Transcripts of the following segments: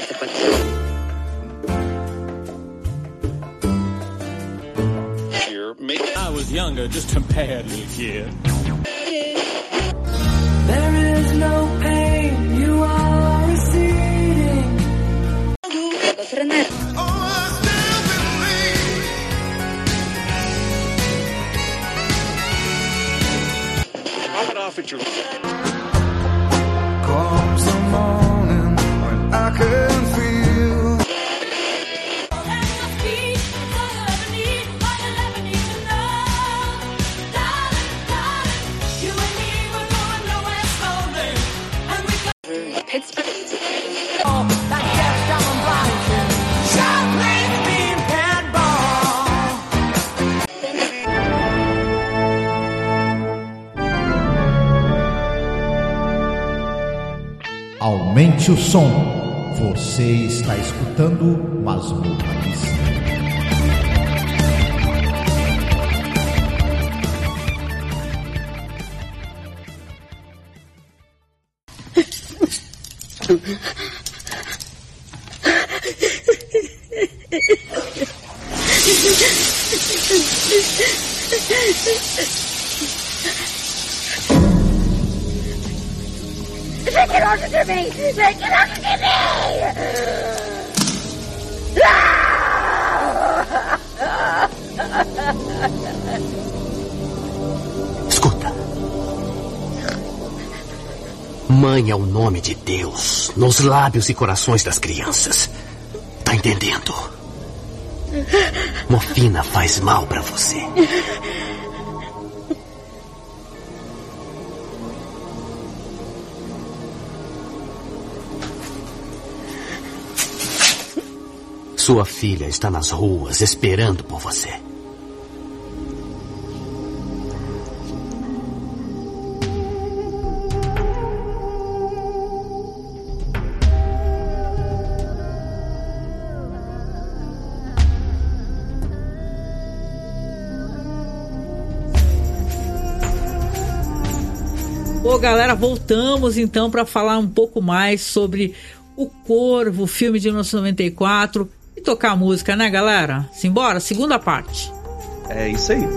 I was younger, just a bad little kid. There is no pain, you are receding. Knock it off at your... Comes the morning when I can feel. Aumente o som. Você está escutando Masmorra Cristã. Fique longe de mim! Fique longe de mim! Escuta. Mãe é o nome de Deus nos lábios e corações das crianças. Tá entendendo? Morfina faz mal pra você. Sua filha está nas ruas esperando por você. Bom, galera, voltamos então para falar um pouco mais sobre O Corvo, filme de 1994. E tocar a música, né, galera? Simbora, segunda parte. É isso aí.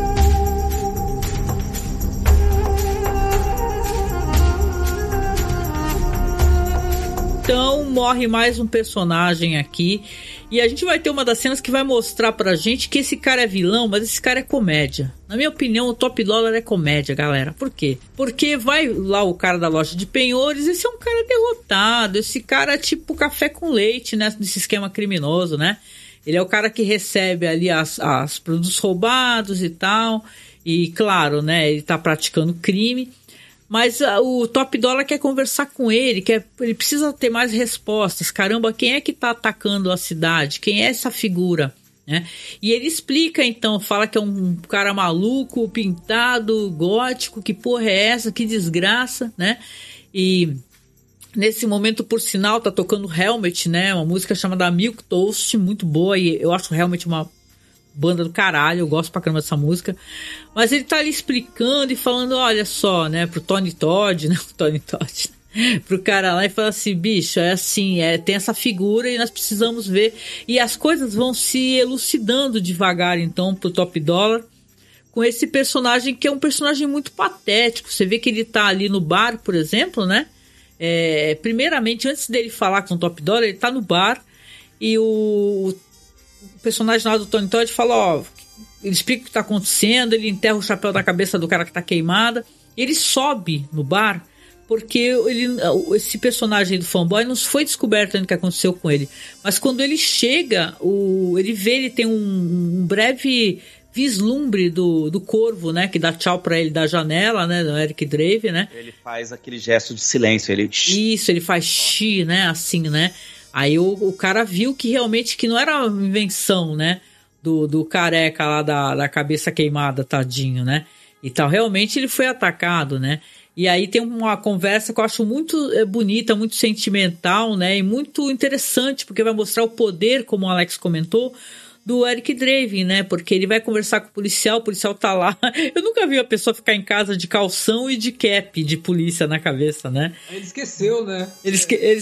Então, morre mais um personagem aqui. E a gente vai ter uma das cenas que vai mostrar pra gente que esse cara é vilão, mas esse cara é comédia. Na minha opinião, o Top Dollar é comédia, galera. Por quê? Porque vai lá o cara da loja de penhores, esse é um cara derrotado. Esse cara é tipo café com leite, né? Desse esquema criminoso, né? Ele é o cara que recebe ali as produtos roubados e tal. E, claro, né? Ele tá praticando crime. Mas o Top Dollar quer conversar com ele, ele precisa ter mais respostas. Caramba, quem é que tá atacando a cidade? Quem é essa figura? Né? E ele explica então, fala que é um cara maluco, pintado, gótico, que porra é essa? Que desgraça, né? E nesse momento, por sinal, tá tocando Helmet, né? Uma música chamada Milk Toast, muito boa, e eu acho Helmet uma banda do caralho, eu gosto pra caramba dessa música. Mas ele tá ali explicando e falando, olha só, né, pro Tony Todd, né, pro cara lá, e fala assim, bicho, é assim, tem essa figura e nós precisamos ver. E as coisas vão se elucidando devagar, então, pro Top Dollar, com esse personagem que é um personagem muito patético. Você vê que ele tá ali no bar, por exemplo, né? Primeiramente, antes dele falar com o Top Dollar, ele tá no bar e o personagem lá do Tony Todd fala, ó, ele explica o que tá acontecendo, ele enterra o chapéu da cabeça do cara que tá queimada, ele sobe no bar, porque esse personagem do fanboy não foi descoberto ainda o que aconteceu com ele, mas quando ele chega, ele tem um breve vislumbre do Corvo, né, que dá tchau pra ele da janela, né, do Eric Drave, né. Ele faz aquele gesto de silêncio, Isso, ele faz xi, né, assim, né. Aí o cara viu que realmente que não era uma invenção, né, do careca lá da cabeça queimada, tadinho, né, e tal. Realmente ele foi atacado, né. E aí tem uma conversa que eu acho muito bonita, muito sentimental, né, e muito interessante, porque vai mostrar o poder, como o Alex comentou, do Eric Draven, né, porque ele vai conversar com o policial tá lá. Eu nunca vi a pessoa ficar em casa de calção e de cap de polícia na cabeça, né. Ele esqueceu, né?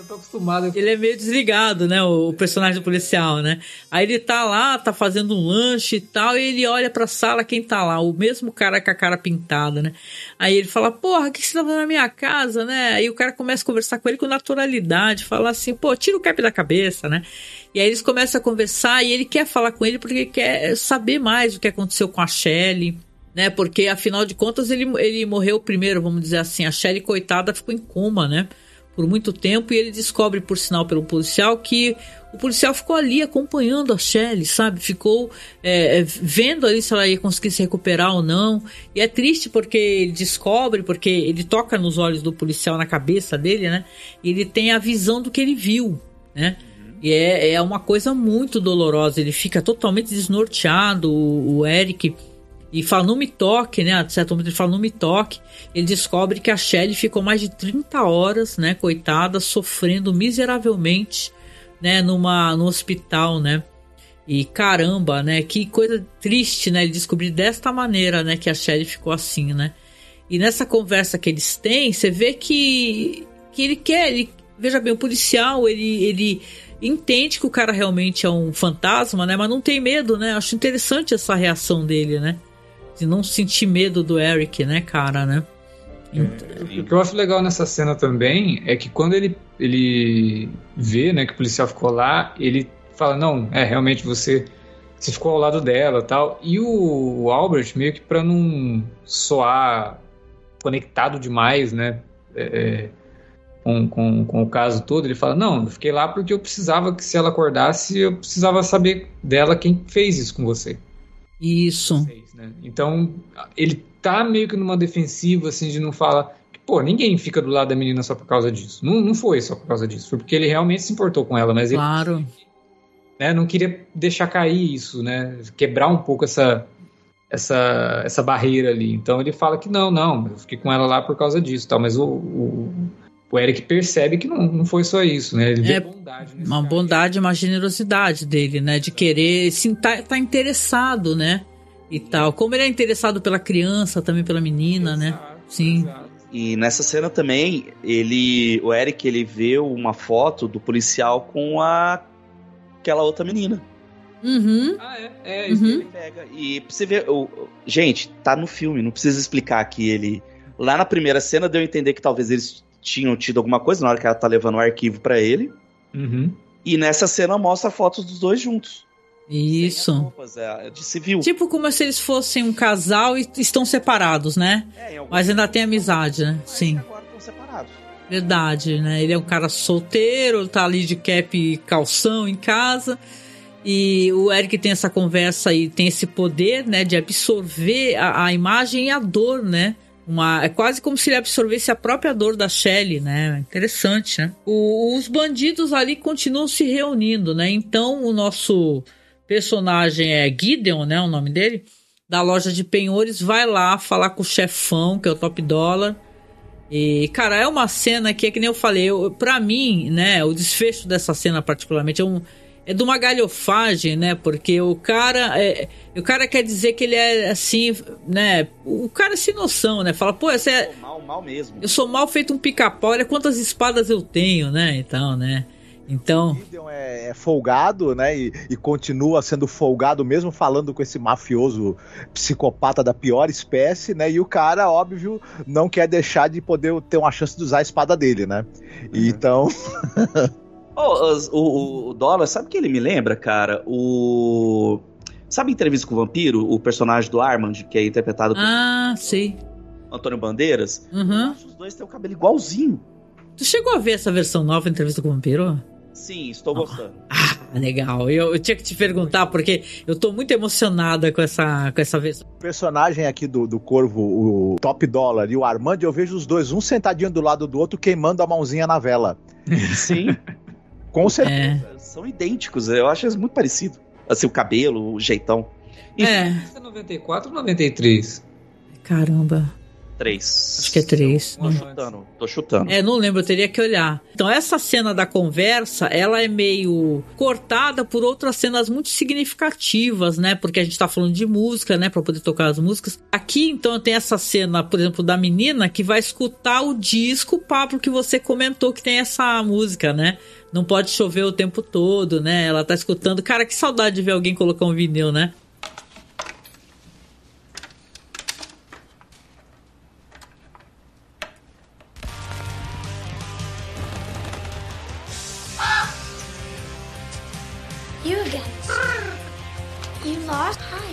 tô acostumado. Ele é meio desligado, né? O personagem policial, né? Aí ele tá lá, tá fazendo um lanche e tal, e ele olha pra sala, quem tá lá? O mesmo cara com a cara pintada, né? Aí ele fala, porra, o que você tá fazendo na minha casa, né? Aí o cara começa a conversar com ele com naturalidade, fala assim, pô, tira o cap da cabeça, né? E aí eles começam a conversar e ele quer falar com ele porque quer saber mais o que aconteceu com a Shelley, né? Porque, afinal de contas, ele morreu primeiro, vamos dizer assim. A Shelley, coitada, ficou em coma, né? Por muito tempo. E ele descobre, por sinal, pelo policial, que o policial ficou ali acompanhando a Shelley, sabe? Ficou vendo ali se ela ia conseguir se recuperar ou não. E é triste porque ele descobre, porque ele toca nos olhos do policial, na cabeça dele, né? E ele tem a visão do que ele viu, né? E é uma coisa muito dolorosa. Ele fica totalmente desnorteado, o Eric... E fala, não me toque, né? A certo momento ele fala, não me toque. Ele descobre que a Shelley ficou mais de 30 horas, né? Coitada, sofrendo miseravelmente, né? No hospital, né? E caramba, né? Que coisa triste, né? Ele descobrir desta maneira, né? Que a Shelley ficou assim, né? E nessa conversa que eles têm, você vê que ele quer... veja bem, o policial, ele entende que o cara realmente é um fantasma, né? Mas não tem medo, né? Acho interessante essa reação dele, né? De não sentir medo do Eric, né, cara, né? O que eu acho legal nessa cena também é que quando ele vê, né, que o policial ficou lá, ele fala, não, realmente você ficou ao lado dela e tal. E o Albert, meio que pra não soar conectado demais, né, com o caso todo, ele fala, não, eu fiquei lá porque eu precisava que se ela acordasse, eu precisava saber dela quem fez isso com você. Isso. Então, ele tá meio que numa defensiva, assim, de não falar que, pô, ninguém fica do lado da menina só por causa disso. Não foi só por causa disso, foi porque ele realmente se importou com ela, mas claro. Ele, né, não queria deixar cair isso, né, quebrar um pouco essa barreira ali. Então ele fala que não, eu fiquei com ela lá por causa disso, tal, mas o Eric percebe que não foi só isso, né? Ele vê bondade nesse uma cara. Bondade, uma generosidade dele, né? De querer, sim, tá interessado, né? E tal. Como ele é interessado pela criança, também pela menina, exato, né? Sim. Exato. E nessa cena também, o Eric, ele vê uma foto do policial com aquela outra menina. Uhum. Isso que ele pega. E pra você ver, gente, tá no filme, não precisa explicar que ele... Lá na primeira cena deu a entender que talvez eles tinham tido alguma coisa na hora que ela tá levando o arquivo pra ele. Uhum. E nessa cena mostra fotos dos dois juntos. Isso. Roupas, de civil. Tipo como se eles fossem um casal e estão separados, né? Mas ainda tem amizade, né? Sim. Agora estão separados. Verdade, né? Ele é um cara solteiro, tá ali de cap e calção em casa. E o Eric tem essa conversa e tem esse poder, né? De absorver a imagem e a dor, né? É quase como se ele absorvesse a própria dor da Shelley, né? Interessante, né? Os bandidos ali continuam se reunindo, né? Então o nosso personagem é Gideon, né? O nome dele, da loja de penhores, vai lá falar com o chefão, que é o Top Dollar. E, cara, é uma cena que é que nem eu falei, pra mim, né? O desfecho dessa cena particularmente é de uma galhofagem, né? Porque o cara quer dizer que ele é assim, né? O cara é sem noção, né? Fala, pô, essa é... Mal mesmo. Eu sou mal feito um pica-pau, olha quantas espadas eu tenho, né? Então, né? Então... O Gideon é folgado, né? E continua sendo folgado mesmo falando com esse mafioso psicopata da pior espécie, né? E o cara, óbvio, não quer deixar de poder ter uma chance de usar a espada dele, né? E então... O Dollar, sabe o que ele me lembra, cara? Sabe Entrevista com o Vampiro? O personagem do Armand, que é interpretado por... sei. Antônio Bandeiras. Uhum. Eu acho que os dois têm o cabelo igualzinho. Tu chegou a ver essa versão nova, Entrevista com o Vampiro? Sim, estou gostando. Legal. Eu tinha que te perguntar, porque eu tô muito emocionada com essa versão. O personagem aqui do Corvo, o Top Dollar e o Armand, eu vejo os dois, um sentadinho do lado do outro, queimando a mãozinha na vela. Sim. Com certeza. São idênticos, eu acho muito parecido. Assim, o cabelo, o jeitão. Isso é 94 ou 93? Caramba. 3. Acho que é 3. Tô chutando. Não lembro, eu teria que olhar. Então essa cena da conversa, ela é meio cortada por outras cenas muito significativas, né? Porque a gente tá falando de música, né? Pra poder tocar as músicas. Aqui, então, tem essa cena, por exemplo, da menina que vai escutar o disco, Pablo, que você comentou que tem essa música, né? Não pode chover o tempo todo, né? Ela tá escutando. Cara, que saudade de ver alguém colocar um vinil, né? You again. You lost? Hi.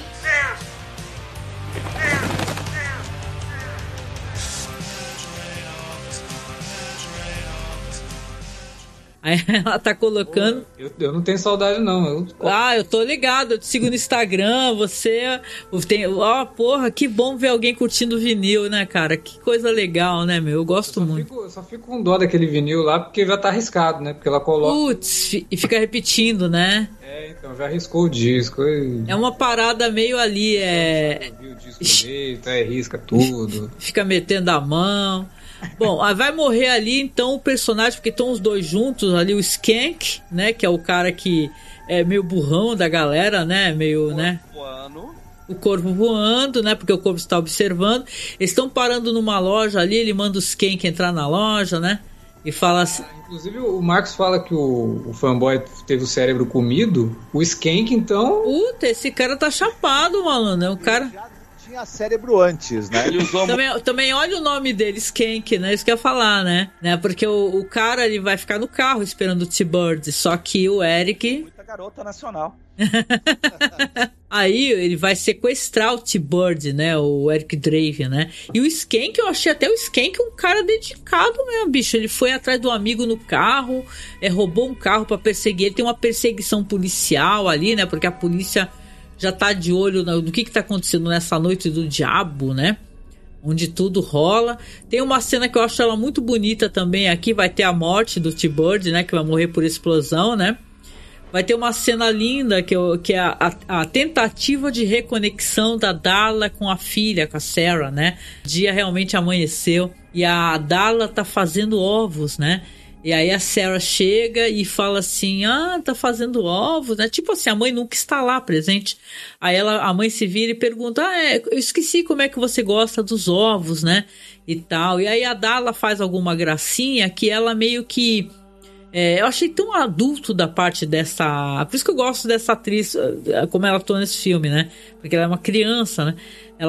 Aí ela tá colocando... Eu não tenho saudade, não. Eu tô ligado, eu te sigo no Instagram, você tem... porra, que bom ver alguém curtindo vinil, né, cara? Que coisa legal, né, meu? Eu gosto muito. Eu só fico com dó daquele vinil lá, porque já tá arriscado, né? Porque ela coloca... Putz, e fica repetindo, né? Então, já arriscou o disco. É uma parada meio ali, Viu o disco direito, risca tudo. Fica metendo a mão... Bom, vai morrer ali então o personagem, porque estão os dois juntos ali, o Skank, né, que é o cara que é meio burrão da galera, né, meio, né, o corvo voando, né, porque o corvo está observando. Eles estão parando numa loja ali, ele manda o Skank entrar na loja, né, e fala assim... Inclusive o Marcos fala que o fanboy teve o cérebro comido, o Skank então... Puta, esse cara tá chapado, malandro, é um cara... Tinha cérebro antes, né? Ele usou também olha o nome dele, Skank, né? Isso que eu ia falar, né? Porque o cara, ele vai ficar no carro esperando o T-Bird, só que o Eric... Muita garota nacional. Aí ele vai sequestrar o T-Bird, né? O Eric Draven, né? E o Skank, eu achei até o Skank um cara dedicado mesmo, bicho. Ele foi atrás do amigo no carro, roubou um carro pra perseguir. Ele tem uma perseguição policial ali, né? Porque a polícia... já tá de olho no que tá acontecendo nessa noite do diabo, né? Onde tudo rola. Tem uma cena que eu acho ela muito bonita também aqui. Vai ter a morte do T-Bird, né? Que vai morrer por explosão, né? Vai ter uma cena linda que é a tentativa de reconexão da Darla com a filha, com a Sarah, né? O dia realmente amanheceu e a Darla tá fazendo ovos, né? E aí a Sarah chega e fala assim, tá fazendo ovos, né? Tipo assim, a mãe nunca está lá presente. Aí a mãe se vira e pergunta, eu esqueci como é que você gosta dos ovos, né? E tal. E aí a Darla faz alguma gracinha que ela meio que... eu achei tão adulto da parte dessa... Por isso que eu gosto dessa atriz, como ela atua nesse filme, né? Porque ela é uma criança, né?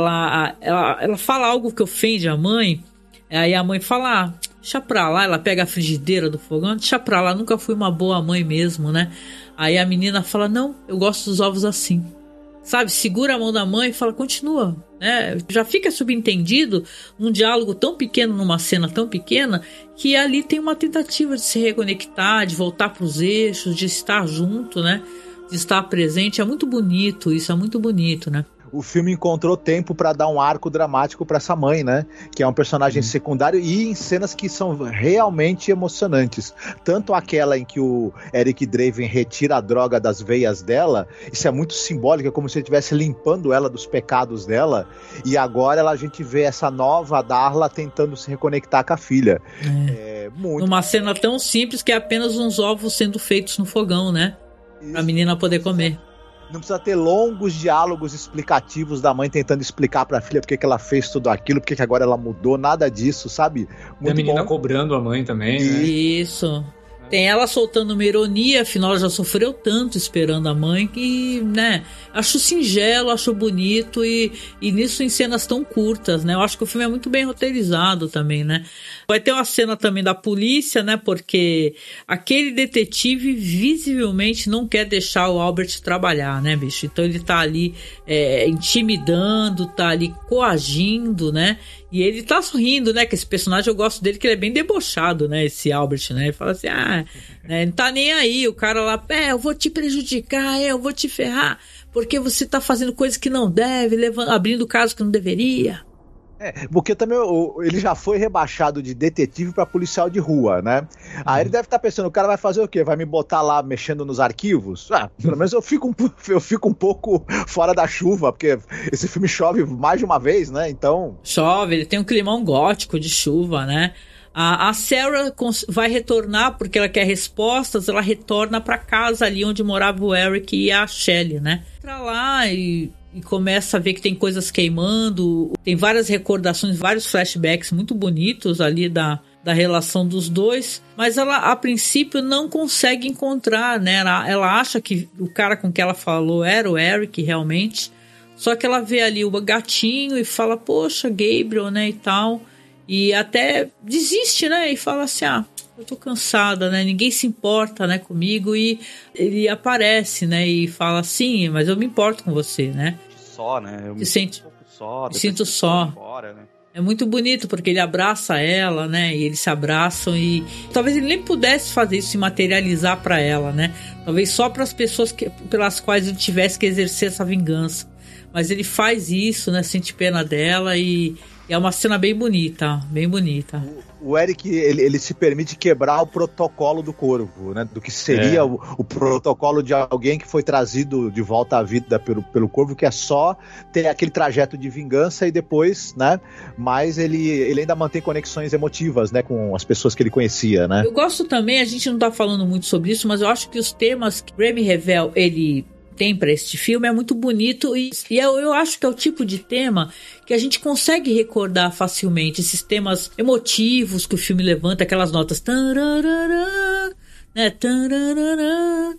Ela fala algo que ofende a mãe. Aí a mãe fala, deixa pra lá, ela pega a frigideira do fogão, deixa pra lá, nunca fui uma boa mãe mesmo, né? Aí a menina fala, não, eu gosto dos ovos assim. Sabe, segura a mão da mãe e fala, continua, né? Já fica subentendido num diálogo tão pequeno, numa cena tão pequena, que ali tem uma tentativa de se reconectar, de voltar pros eixos, de estar junto, né? De estar presente. É muito bonito isso, é muito bonito, né? O filme encontrou tempo para dar um arco dramático para essa mãe, né? Que é um personagem secundário e em cenas que são realmente emocionantes. Tanto aquela em que o Eric Draven retira a droga das veias dela, isso é muito simbólico, é como se ele estivesse limpando ela dos pecados dela. E agora a gente vê essa nova Darla tentando se reconectar com a filha. Numa cena tão simples que é apenas uns ovos sendo feitos no fogão, né? Pra menina poder comer. Não precisa ter longos diálogos explicativos da mãe tentando explicar pra filha porque que ela fez tudo aquilo, porque que agora ela mudou, nada disso, sabe? Muito e a menina cobrando a mãe também, né? Isso. Tem ela soltando uma ironia, afinal ela já sofreu tanto esperando a mãe que, né, acho singelo, acho bonito e nisso em cenas tão curtas, né, eu acho que o filme é muito bem roteirizado também, né. Vai ter uma cena também da polícia, né, porque aquele detetive visivelmente não quer deixar o Albert trabalhar, né, bicho, então ele tá ali intimidando, tá ali coagindo, né. E ele tá sorrindo, né? Que esse personagem eu gosto dele, que ele é bem debochado, né? Esse Albert, né? Ele fala assim, né, não tá nem aí. O cara lá, eu vou te prejudicar, eu vou te ferrar, porque você tá fazendo coisas que não deve, abrindo caso que não deveria. Porque também ele já foi rebaixado de detetive pra policial de rua, né? Aí ele deve estar pensando, o cara vai fazer o quê? Vai me botar lá mexendo nos arquivos? Pelo menos eu fico um pouco fora da chuva, porque esse filme chove mais de uma vez, né? Então... Chove, ele tem um climão gótico de chuva, né? A Sarah vai retornar porque ela quer respostas, ela retorna pra casa ali onde morava o Eric e a Shelley, né? Pra lá e começa a ver que tem coisas queimando, tem várias recordações, vários flashbacks muito bonitos ali da relação dos dois, mas ela a princípio não consegue encontrar, né? Ela acha que o cara com quem ela falou era o Eric realmente, só que ela vê ali o gatinho e fala, poxa, Gabriel, né, e tal, e até desiste, né, e fala assim, eu tô cansada, né? Ninguém se importa, né, comigo. E ele aparece, né? E fala assim, mas eu me importo com você, né? Só, né? Eu me sinto só. Me sinto só. Fora, né? É muito bonito porque ele abraça ela, né? E eles se abraçam e talvez ele nem pudesse fazer isso, se materializar pra ela, né? Talvez só para as pessoas pelas quais ele tivesse que exercer essa vingança. Mas ele faz isso, né? Sente pena dela e é uma cena bem bonita, bem bonita. O Eric, ele se permite quebrar o protocolo do corvo, né? Do que seria o protocolo de alguém que foi trazido de volta à vida pelo corvo, que é só ter aquele trajeto de vingança e depois, né? Mas ele ainda mantém conexões emotivas, né? Com as pessoas que ele conhecia, né? Eu gosto também, a gente não tá falando muito sobre isso, mas eu acho que os temas que Remy Revel, ele tem para este filme é muito bonito e eu acho que é o tipo de tema que a gente consegue recordar facilmente, esses temas emotivos que o filme levanta, aquelas notas tararara, né? Tararara,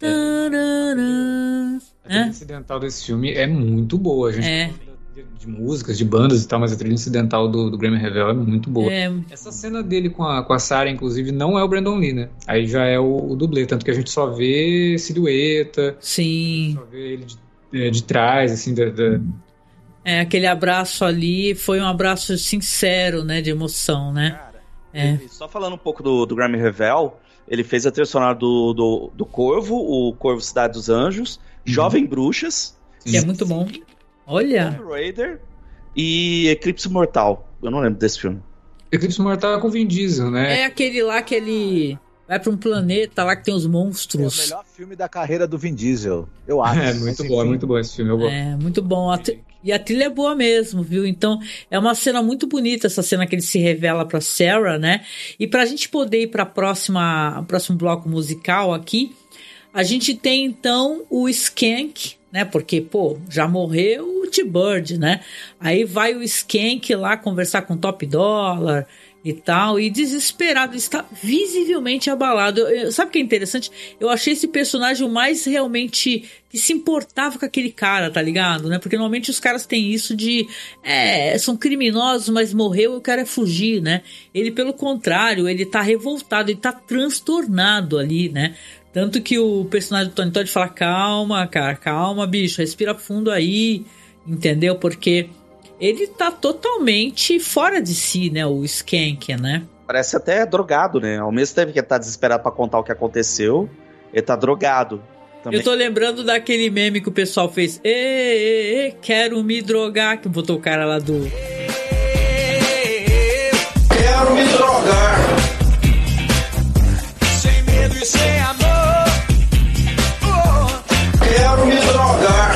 tararara, a trilha incidental desse filme é muito boa, a gente de músicas, de bandas e tal, mas a trilha incidental do Graeme Revell é muito boa. Essa cena dele com a Sarah, inclusive, não é o Brandon Lee, né? Aí já é o dublê, tanto que a gente só vê silhueta. Sim. Só vê ele de trás, assim, aquele abraço ali foi um abraço sincero, né? De emoção, né? Cara, só falando um pouco do Graeme Revell, ele fez a trilha sonora do Corvo, o Corvo Cidade dos Anjos, Jovem Bruxas. Que é muito bom. Olha! Tomb Raider e Eclipse Mortal. Eu não lembro desse filme. Eclipse Mortal é com Vin Diesel, né? É aquele lá que ele vai pra um planeta lá que tem os monstros. É o melhor filme da carreira do Vin Diesel, eu acho. É muito bom esse filme. Eu gosto. É, muito bom. E a trilha é boa mesmo, viu? Então, é uma cena muito bonita, essa cena que ele se revela pra Sarah, né? E pra gente poder ir pra próximo bloco musical aqui, a gente tem, então, o Skank, né? Porque, já morreu o T-Bird, né? Aí vai o Skank lá conversar com o Top Dollar e tal, e desesperado, está visivelmente abalado. Sabe o que é interessante? Eu achei esse personagem o mais realmente que se importava com aquele cara, tá ligado? Né? Porque normalmente os caras têm isso de são criminosos, mas morreu e o cara é fugir, né? Ele, pelo contrário, ele tá revoltado, ele tá transtornado ali, né? Tanto que o personagem do Tony Todd fala, calma, cara, calma, bicho, respira fundo aí, entendeu? Porque ele tá totalmente fora de si, né, o Skank, né? Parece até drogado, né? Ao mesmo tempo que ele tá desesperado pra contar o que aconteceu, ele tá drogado também. Eu tô lembrando daquele meme que o pessoal fez, quero me drogar, que botou o cara lá do... Quero me drogar, sem medo e sem amor. Quero me drogar.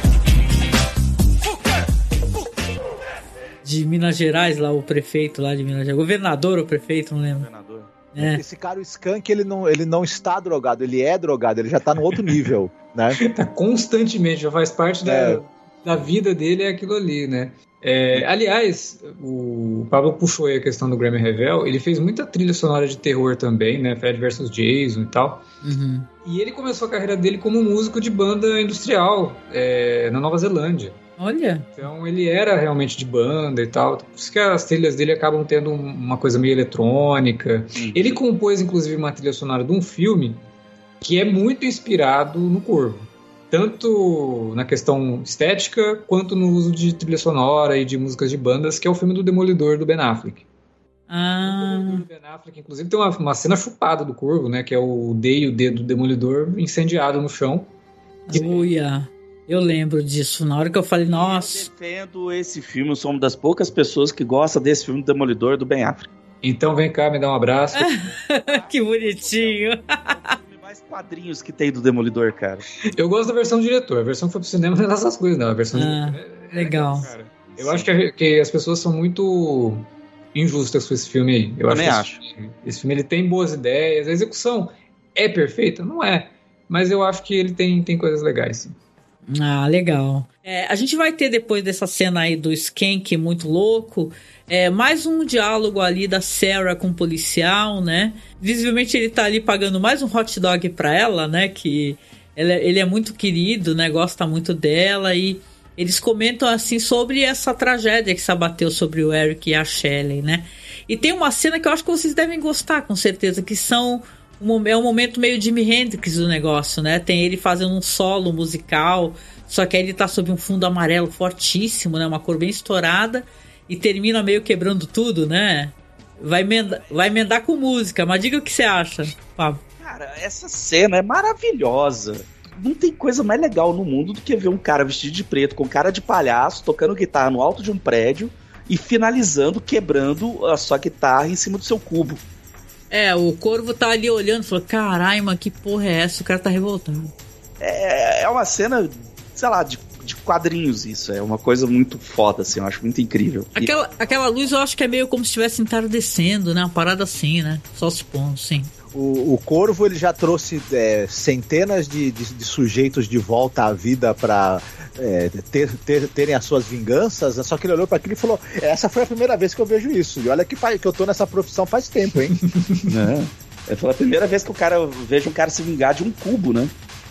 De Minas Gerais, lá o prefeito lá de Minas Gerais, governador ou prefeito, não lembro. Esse cara, o Skank, ele não está drogado, ele é drogado, ele já tá no outro nível, né? Ele tá constantemente, já faz parte da vida dele, é aquilo ali, né? Aliás, o Pablo puxou aí a questão do Graeme Revell, ele fez muita trilha sonora de terror também, né? Fred vs Jason e tal. Uhum. E ele começou a carreira dele como músico de banda industrial na Nova Zelândia. Olha! Então ele era realmente de banda e tal. Por isso que as trilhas dele acabam tendo uma coisa meio eletrônica. Ele compôs, inclusive, uma trilha sonora de um filme que é muito inspirado no Corvo. Tanto na questão estética, quanto no uso de trilha sonora e de músicas de bandas, que é o filme do Demolidor, do Ben Affleck. O Demolidor do Ben Affleck, inclusive, tem uma cena chupada do Corvo, né? Que é o D e o D do Demolidor incendiado no chão. Uia! Eu lembro disso, na hora que eu falei, nossa. Eu defendo esse filme, eu sou uma das poucas pessoas que gosta desse filme do Demolidor, do Ben Affleck. Então vem cá, me dá um abraço. Que bonitinho. Mais quadrinhos que tem do Demolidor, cara. Eu gosto da versão do diretor, a versão que foi pro cinema não é essas coisas, não. A versão do diretor legal. Cara. Eu acho que as pessoas são muito injustas com esse filme aí. Eu acho. Esse filme ele tem boas ideias, a execução é perfeita? Não é. Mas eu acho que ele tem coisas legais, sim. Ah, legal. A gente vai ter depois dessa cena aí do Skank muito louco, mais um diálogo ali da Sarah com o policial, né? Visivelmente ele tá ali pagando mais um hot dog pra ela, né? Que ele é muito querido, né? Gosta muito dela e eles comentam assim sobre essa tragédia que se abateu sobre o Eric e a Shelley, né? E tem uma cena que eu acho que vocês devem gostar, com certeza, que é um momento meio Jimi Hendrix do negócio, né? Tem ele fazendo um solo musical, só que aí ele tá sob um fundo amarelo fortíssimo, né? Uma cor bem estourada e termina meio quebrando tudo, né? Vai emendar com música, mas diga o que você acha, Fábio. Cara, essa cena é maravilhosa. Não tem coisa mais legal no mundo do que ver um cara vestido de preto com cara de palhaço, tocando guitarra no alto de um prédio e finalizando, quebrando a sua guitarra em cima do seu cubo. O Corvo tá ali olhando e falou, caralho, mano, que porra é essa? O cara tá revoltado. É uma cena, sei lá, de quadrinhos isso. É uma coisa muito foda, assim, eu acho muito incrível. Aquela luz eu acho que é meio como se estivesse entardecendo, né? Uma parada assim, né? Só se pondo, sim. O Corvo, ele já trouxe centenas de sujeitos de volta à vida pra terem as suas vinganças, só que ele olhou pra aquilo e falou, essa foi a primeira vez que eu vejo isso, e olha que eu tô nessa profissão faz tempo, hein? Foi a primeira vez que eu vejo um cara se vingar de um cubo, né?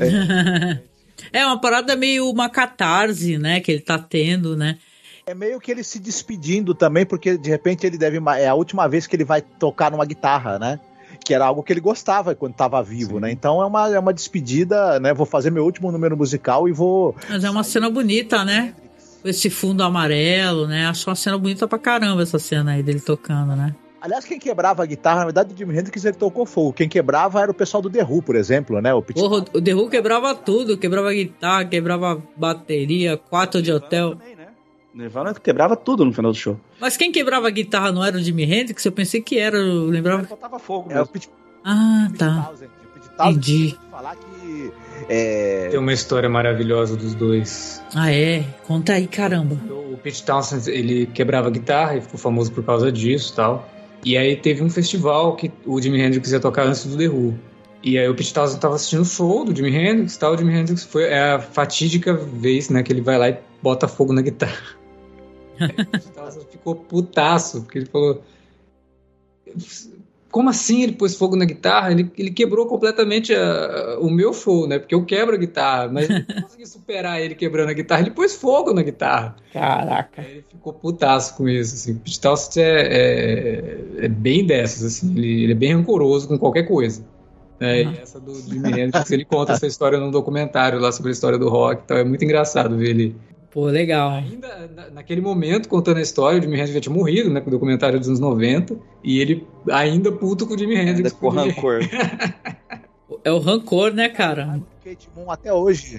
É uma parada meio uma catarse, né, que ele tá tendo, né? É meio que ele se despedindo também, porque de repente ele é a última vez que ele vai tocar numa guitarra, né? Que era algo que ele gostava quando estava vivo, né? Então é uma despedida, né? Vou fazer meu último número musical e vou... Mas é uma cena bonita, né? Esse fundo amarelo, né? Acho uma cena bonita pra caramba essa cena aí dele tocando, né? Aliás, quem quebrava a guitarra, na verdade, o Jimi Hendrix ele tocou fogo. Quem quebrava era o pessoal do The Who, por exemplo, né? O The Who quebrava tudo. Quebrava guitarra, quebrava bateria, quarto de hotel. Nirvana quebrava tudo no final do show. Mas quem quebrava a guitarra não era o Jimi Hendrix? Eu pensei que era, eu lembrava... Ele botava fogo mesmo. Tá. Entendi. Falar que, tem uma história maravilhosa dos dois. Conta aí, caramba. O Pete Townshend, ele quebrava a guitarra e ficou famoso por causa disso e tal. E aí teve um festival que o Jimi Hendrix ia tocar antes do The Who. E aí o Pete Townshend tava assistindo o show do Jimi Hendrix e tal. O Jimi Hendrix foi a fatídica vez, né, que ele vai lá e bota fogo na guitarra. Ele ficou putaço, porque ele falou, como assim ele pôs fogo na guitarra? Ele quebrou completamente o meu show, né? Porque eu quebro a guitarra, mas eu não consegui superar ele quebrando a guitarra, ele pôs fogo na guitarra. Caraca. Aí ele ficou putaço com isso, assim. O Pete Townshend é bem dessas, assim, ele é bem rancoroso com qualquer coisa. E essa do Jimi Hendrix, ele conta essa história num documentário lá sobre a história do rock, então é muito engraçado ver ele. Pô, legal. Ainda naquele momento, contando a história, o Jimi Hendrix já tinha morrido, né, com o documentário dos anos 90, e ele ainda puto com o Jimi Hendrix. Com rancor. É o rancor, né, cara? Kate Moon até hoje.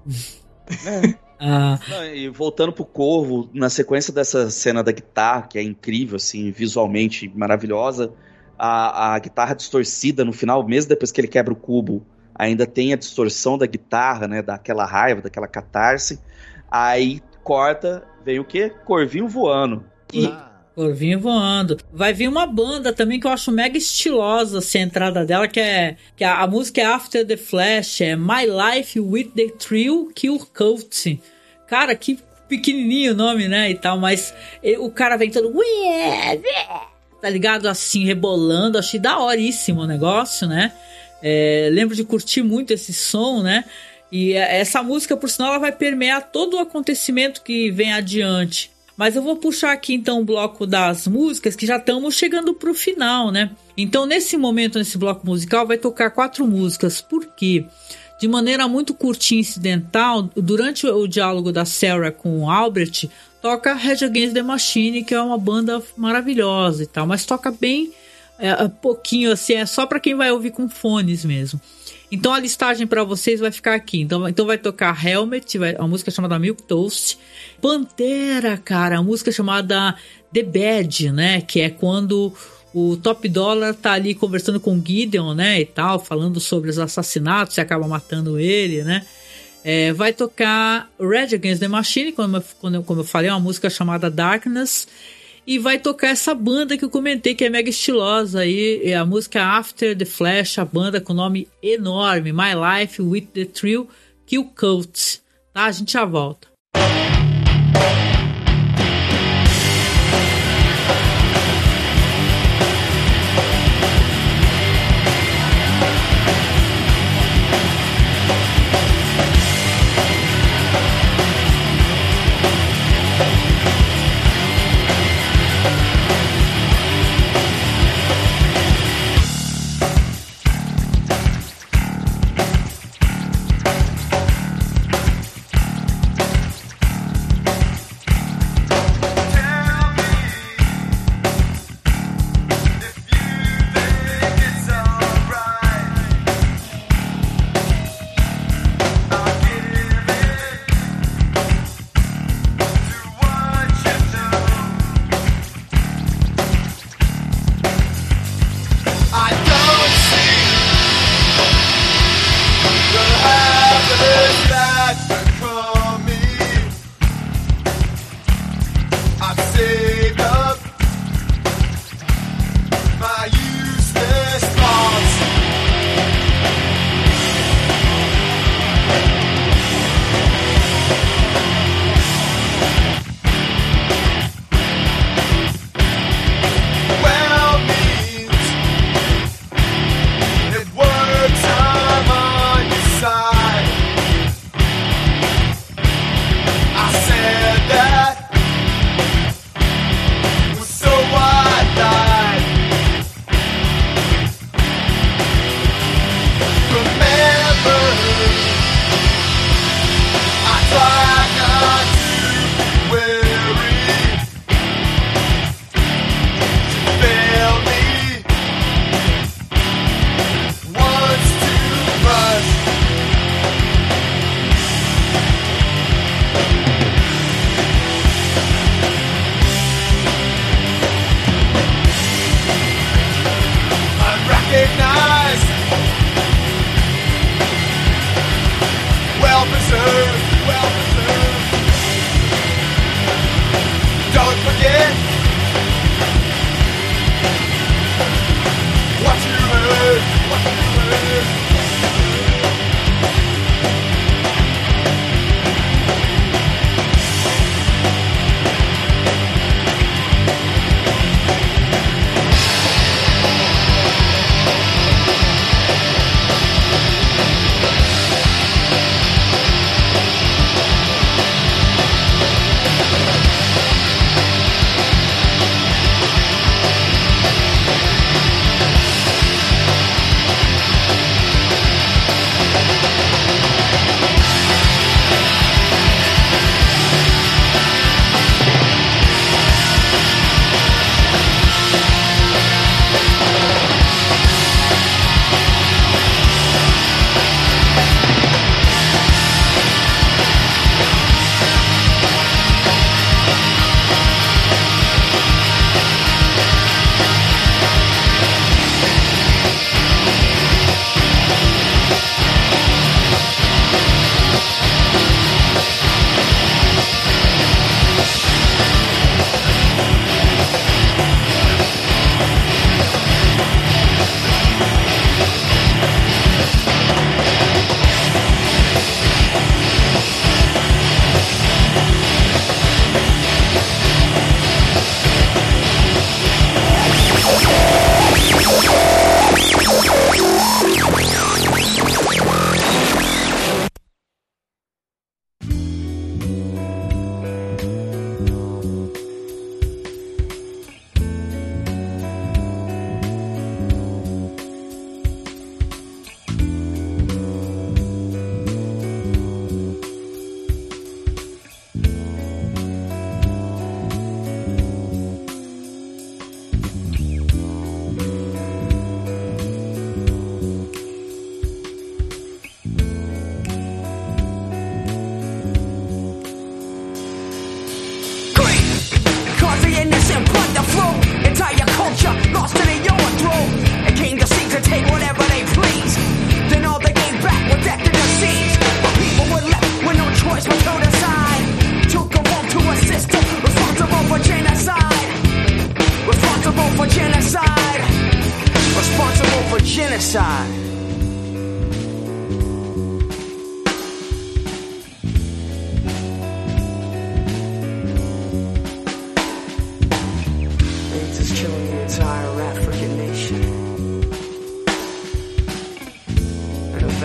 E voltando pro Corvo, na sequência dessa cena da guitarra, que é incrível, assim, visualmente maravilhosa, a guitarra distorcida no final, mesmo depois que ele quebra o cubo, ainda tem a distorção da guitarra, né, daquela raiva, daquela catarse. Aí corta, vem o quê? Corvinho voando. Corvinho voando. Vai vir uma banda também que eu acho mega estilosa, assim, a entrada dela, que a música é After the Flash, é My Life with the Thrill Kill Cult. Cara, que pequenininho o nome, né, e tal, mas o cara vem todo... Tá ligado? Assim, rebolando, achei daoríssimo o negócio, né? Lembro de curtir muito esse som, né? E essa música, por sinal, ela vai permear todo o acontecimento que vem adiante. Mas eu vou puxar aqui, então, o bloco das músicas, que já estamos chegando pro final, né? Então, nesse momento, nesse bloco musical, vai tocar 4 músicas. Por quê? De maneira muito curtinha e incidental, durante o diálogo da Sarah com o Albert, toca Rage Against the Machine, que é uma banda maravilhosa e tal, mas toca bem pouquinho assim, é só pra quem vai ouvir com fones mesmo. Então a listagem pra vocês vai ficar aqui. Então vai tocar Helmet, a música chamada Milk Toast. Pantera, cara, a música chamada The Bad, né? Que é quando o Top Dollar tá ali conversando com o Gideon, né? E tal, falando sobre os assassinatos e acaba matando ele, né? Vai tocar Rage Against the Machine, como eu falei, uma música chamada Darkness. E vai tocar essa banda que eu comentei, que é mega estilosa aí, a música After the Flash, a banda com nome enorme, My Life with the Thrill Kill Cult. Tá? A gente já volta.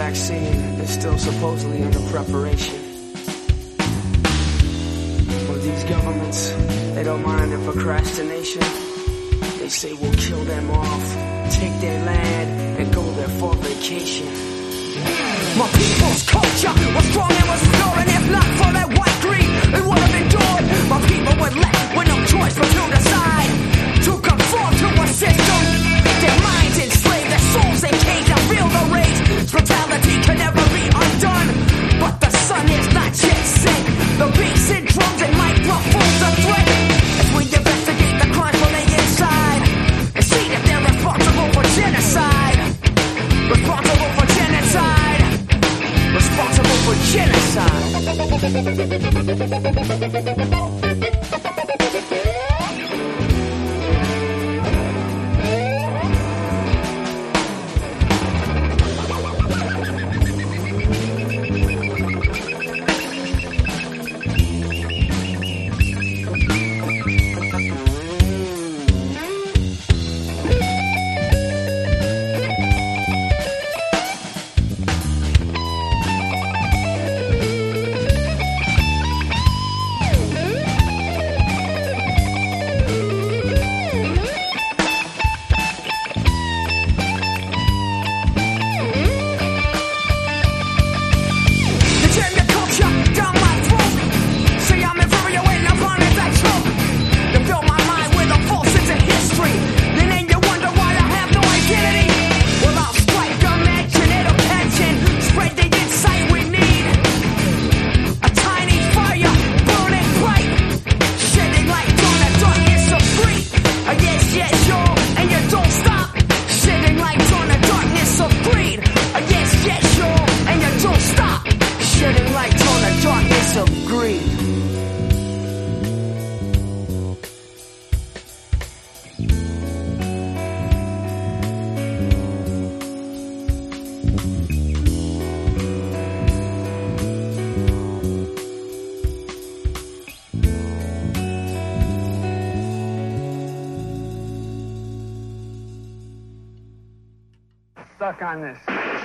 vaccine is still supposedly under preparation. Well, these governments, they don't mind their procrastination. They say we'll kill them off, take their land, and go there for vacation. My people's culture was strong and was pure, and if not for that white greed, it would have endured. My people were left with no choice but to decide to conform to a system. Their minds enslaved, their souls encaged. I feel the rage. Brutality can never be undone, but the sun is not yet set. The beats and drums and microphones are threat as we investigate the crimes from the inside and see if they're responsible for genocide. Responsible for genocide. Responsible for genocide. Stuck on this.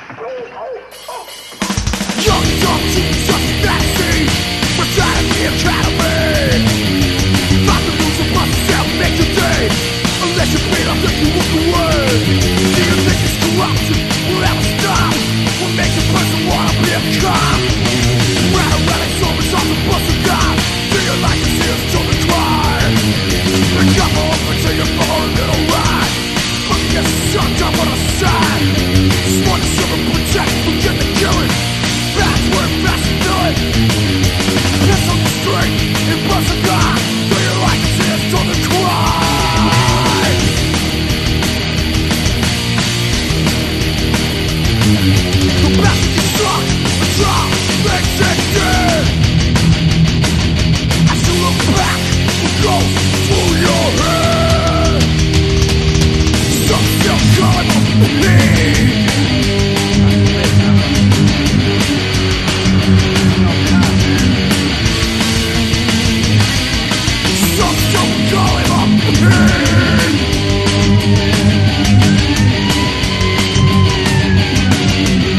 Young teens, just fantasy. We're trying to be academy. Not to lose a must yourself, make your day. Unless you feel up, then you walk away. Do you think this corruption will ever stop? What makes a person wanna be a cop? Radical soldiers on the bus of God. Do you like to see us children cry? Pick up until you're for a little ride. Look at your son jump on the side. Sworn to serve and protect, forget the killing. That's where fast and do it. Piss on the street, in bus of God. Do you like to see us children cry? The message is struck, the drop makes it dead. As you look back, what goes through your head? Some still calling up me. Some still calling up me.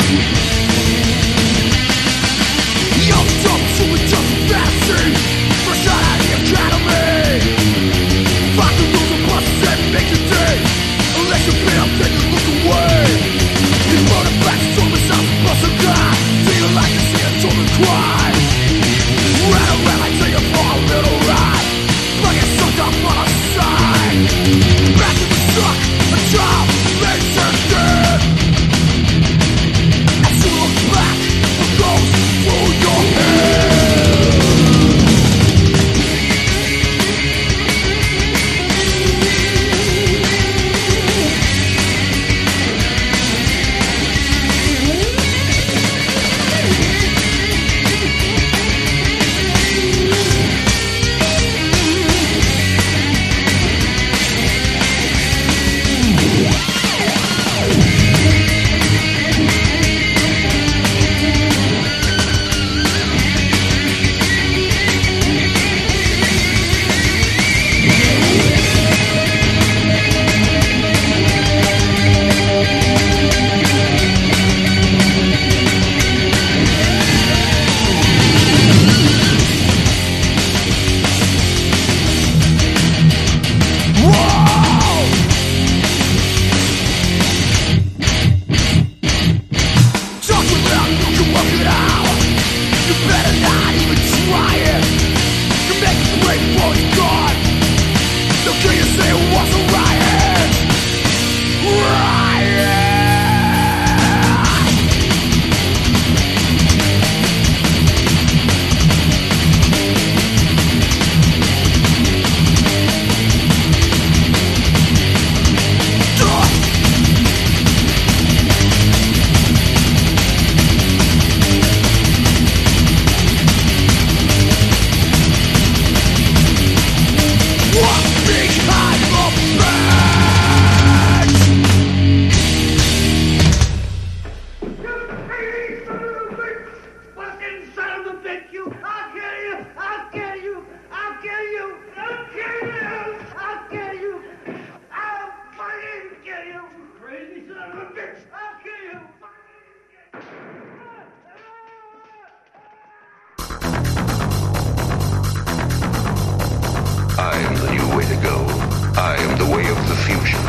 go. I am the way of the future.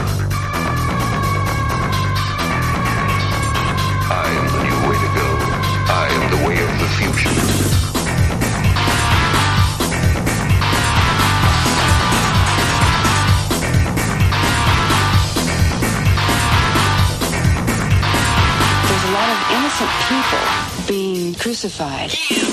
I am the new way to go. I am the way of the future. A lot of innocent people being crucified.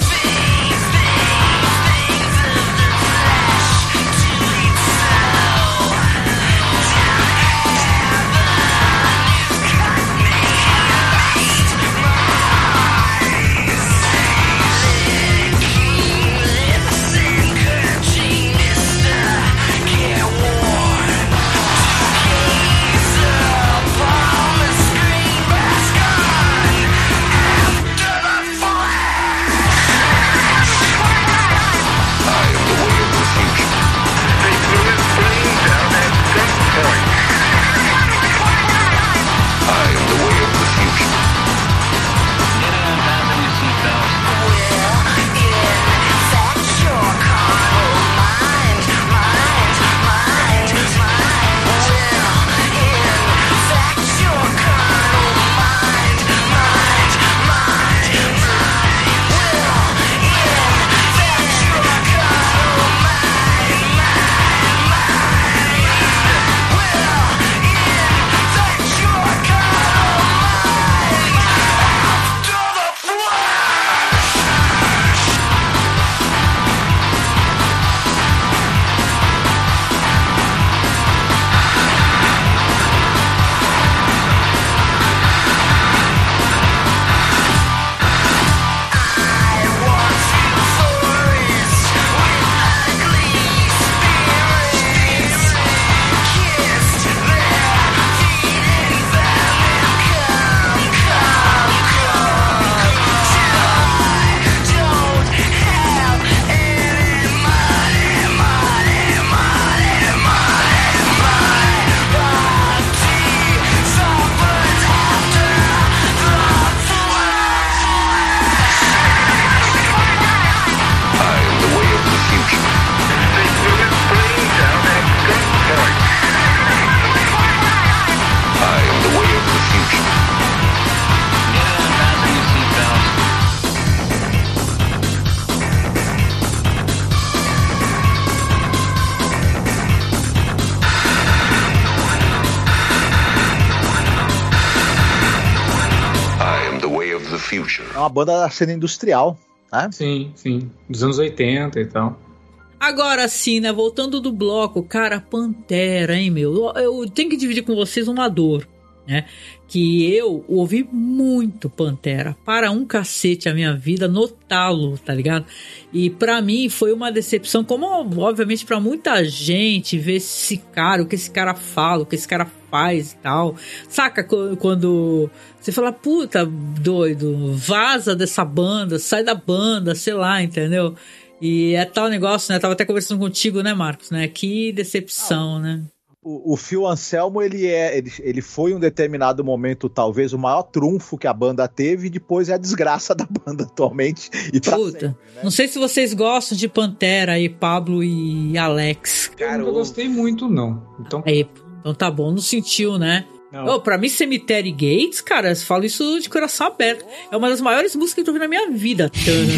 É uma banda da cena industrial, né? Sim, sim. Dos anos 80 e tal. Agora sim, né? Voltando do bloco, cara, Pantera, hein, meu? Eu tenho que dividir com vocês uma dor, né? Que eu ouvi muito Pantera, para um cacete a minha vida, no talo, tá ligado? E pra mim foi uma decepção, como obviamente pra muita gente, ver esse cara, o que esse cara fala, o que esse cara faz e tal. Saca quando você fala, puta, doido, vaza dessa banda, sai da banda, sei lá, entendeu? E é tal negócio, né? Tava até conversando contigo, né, Marcos, né? Que decepção, né? O Phil Anselmo, ele foi em um determinado momento, talvez, o maior trunfo que a banda teve, e depois é a desgraça da banda atualmente. E puta, sempre, né? Não sei se vocês gostam de Pantera aí, Pablo e Alex. Cara, eu não gostei muito, não. Então tá bom, não sentiu, né? Oh, pra mim, Cemetery Gates, cara, eu falo isso de coração aberto. É uma das maiores músicas que eu ouvi na minha vida.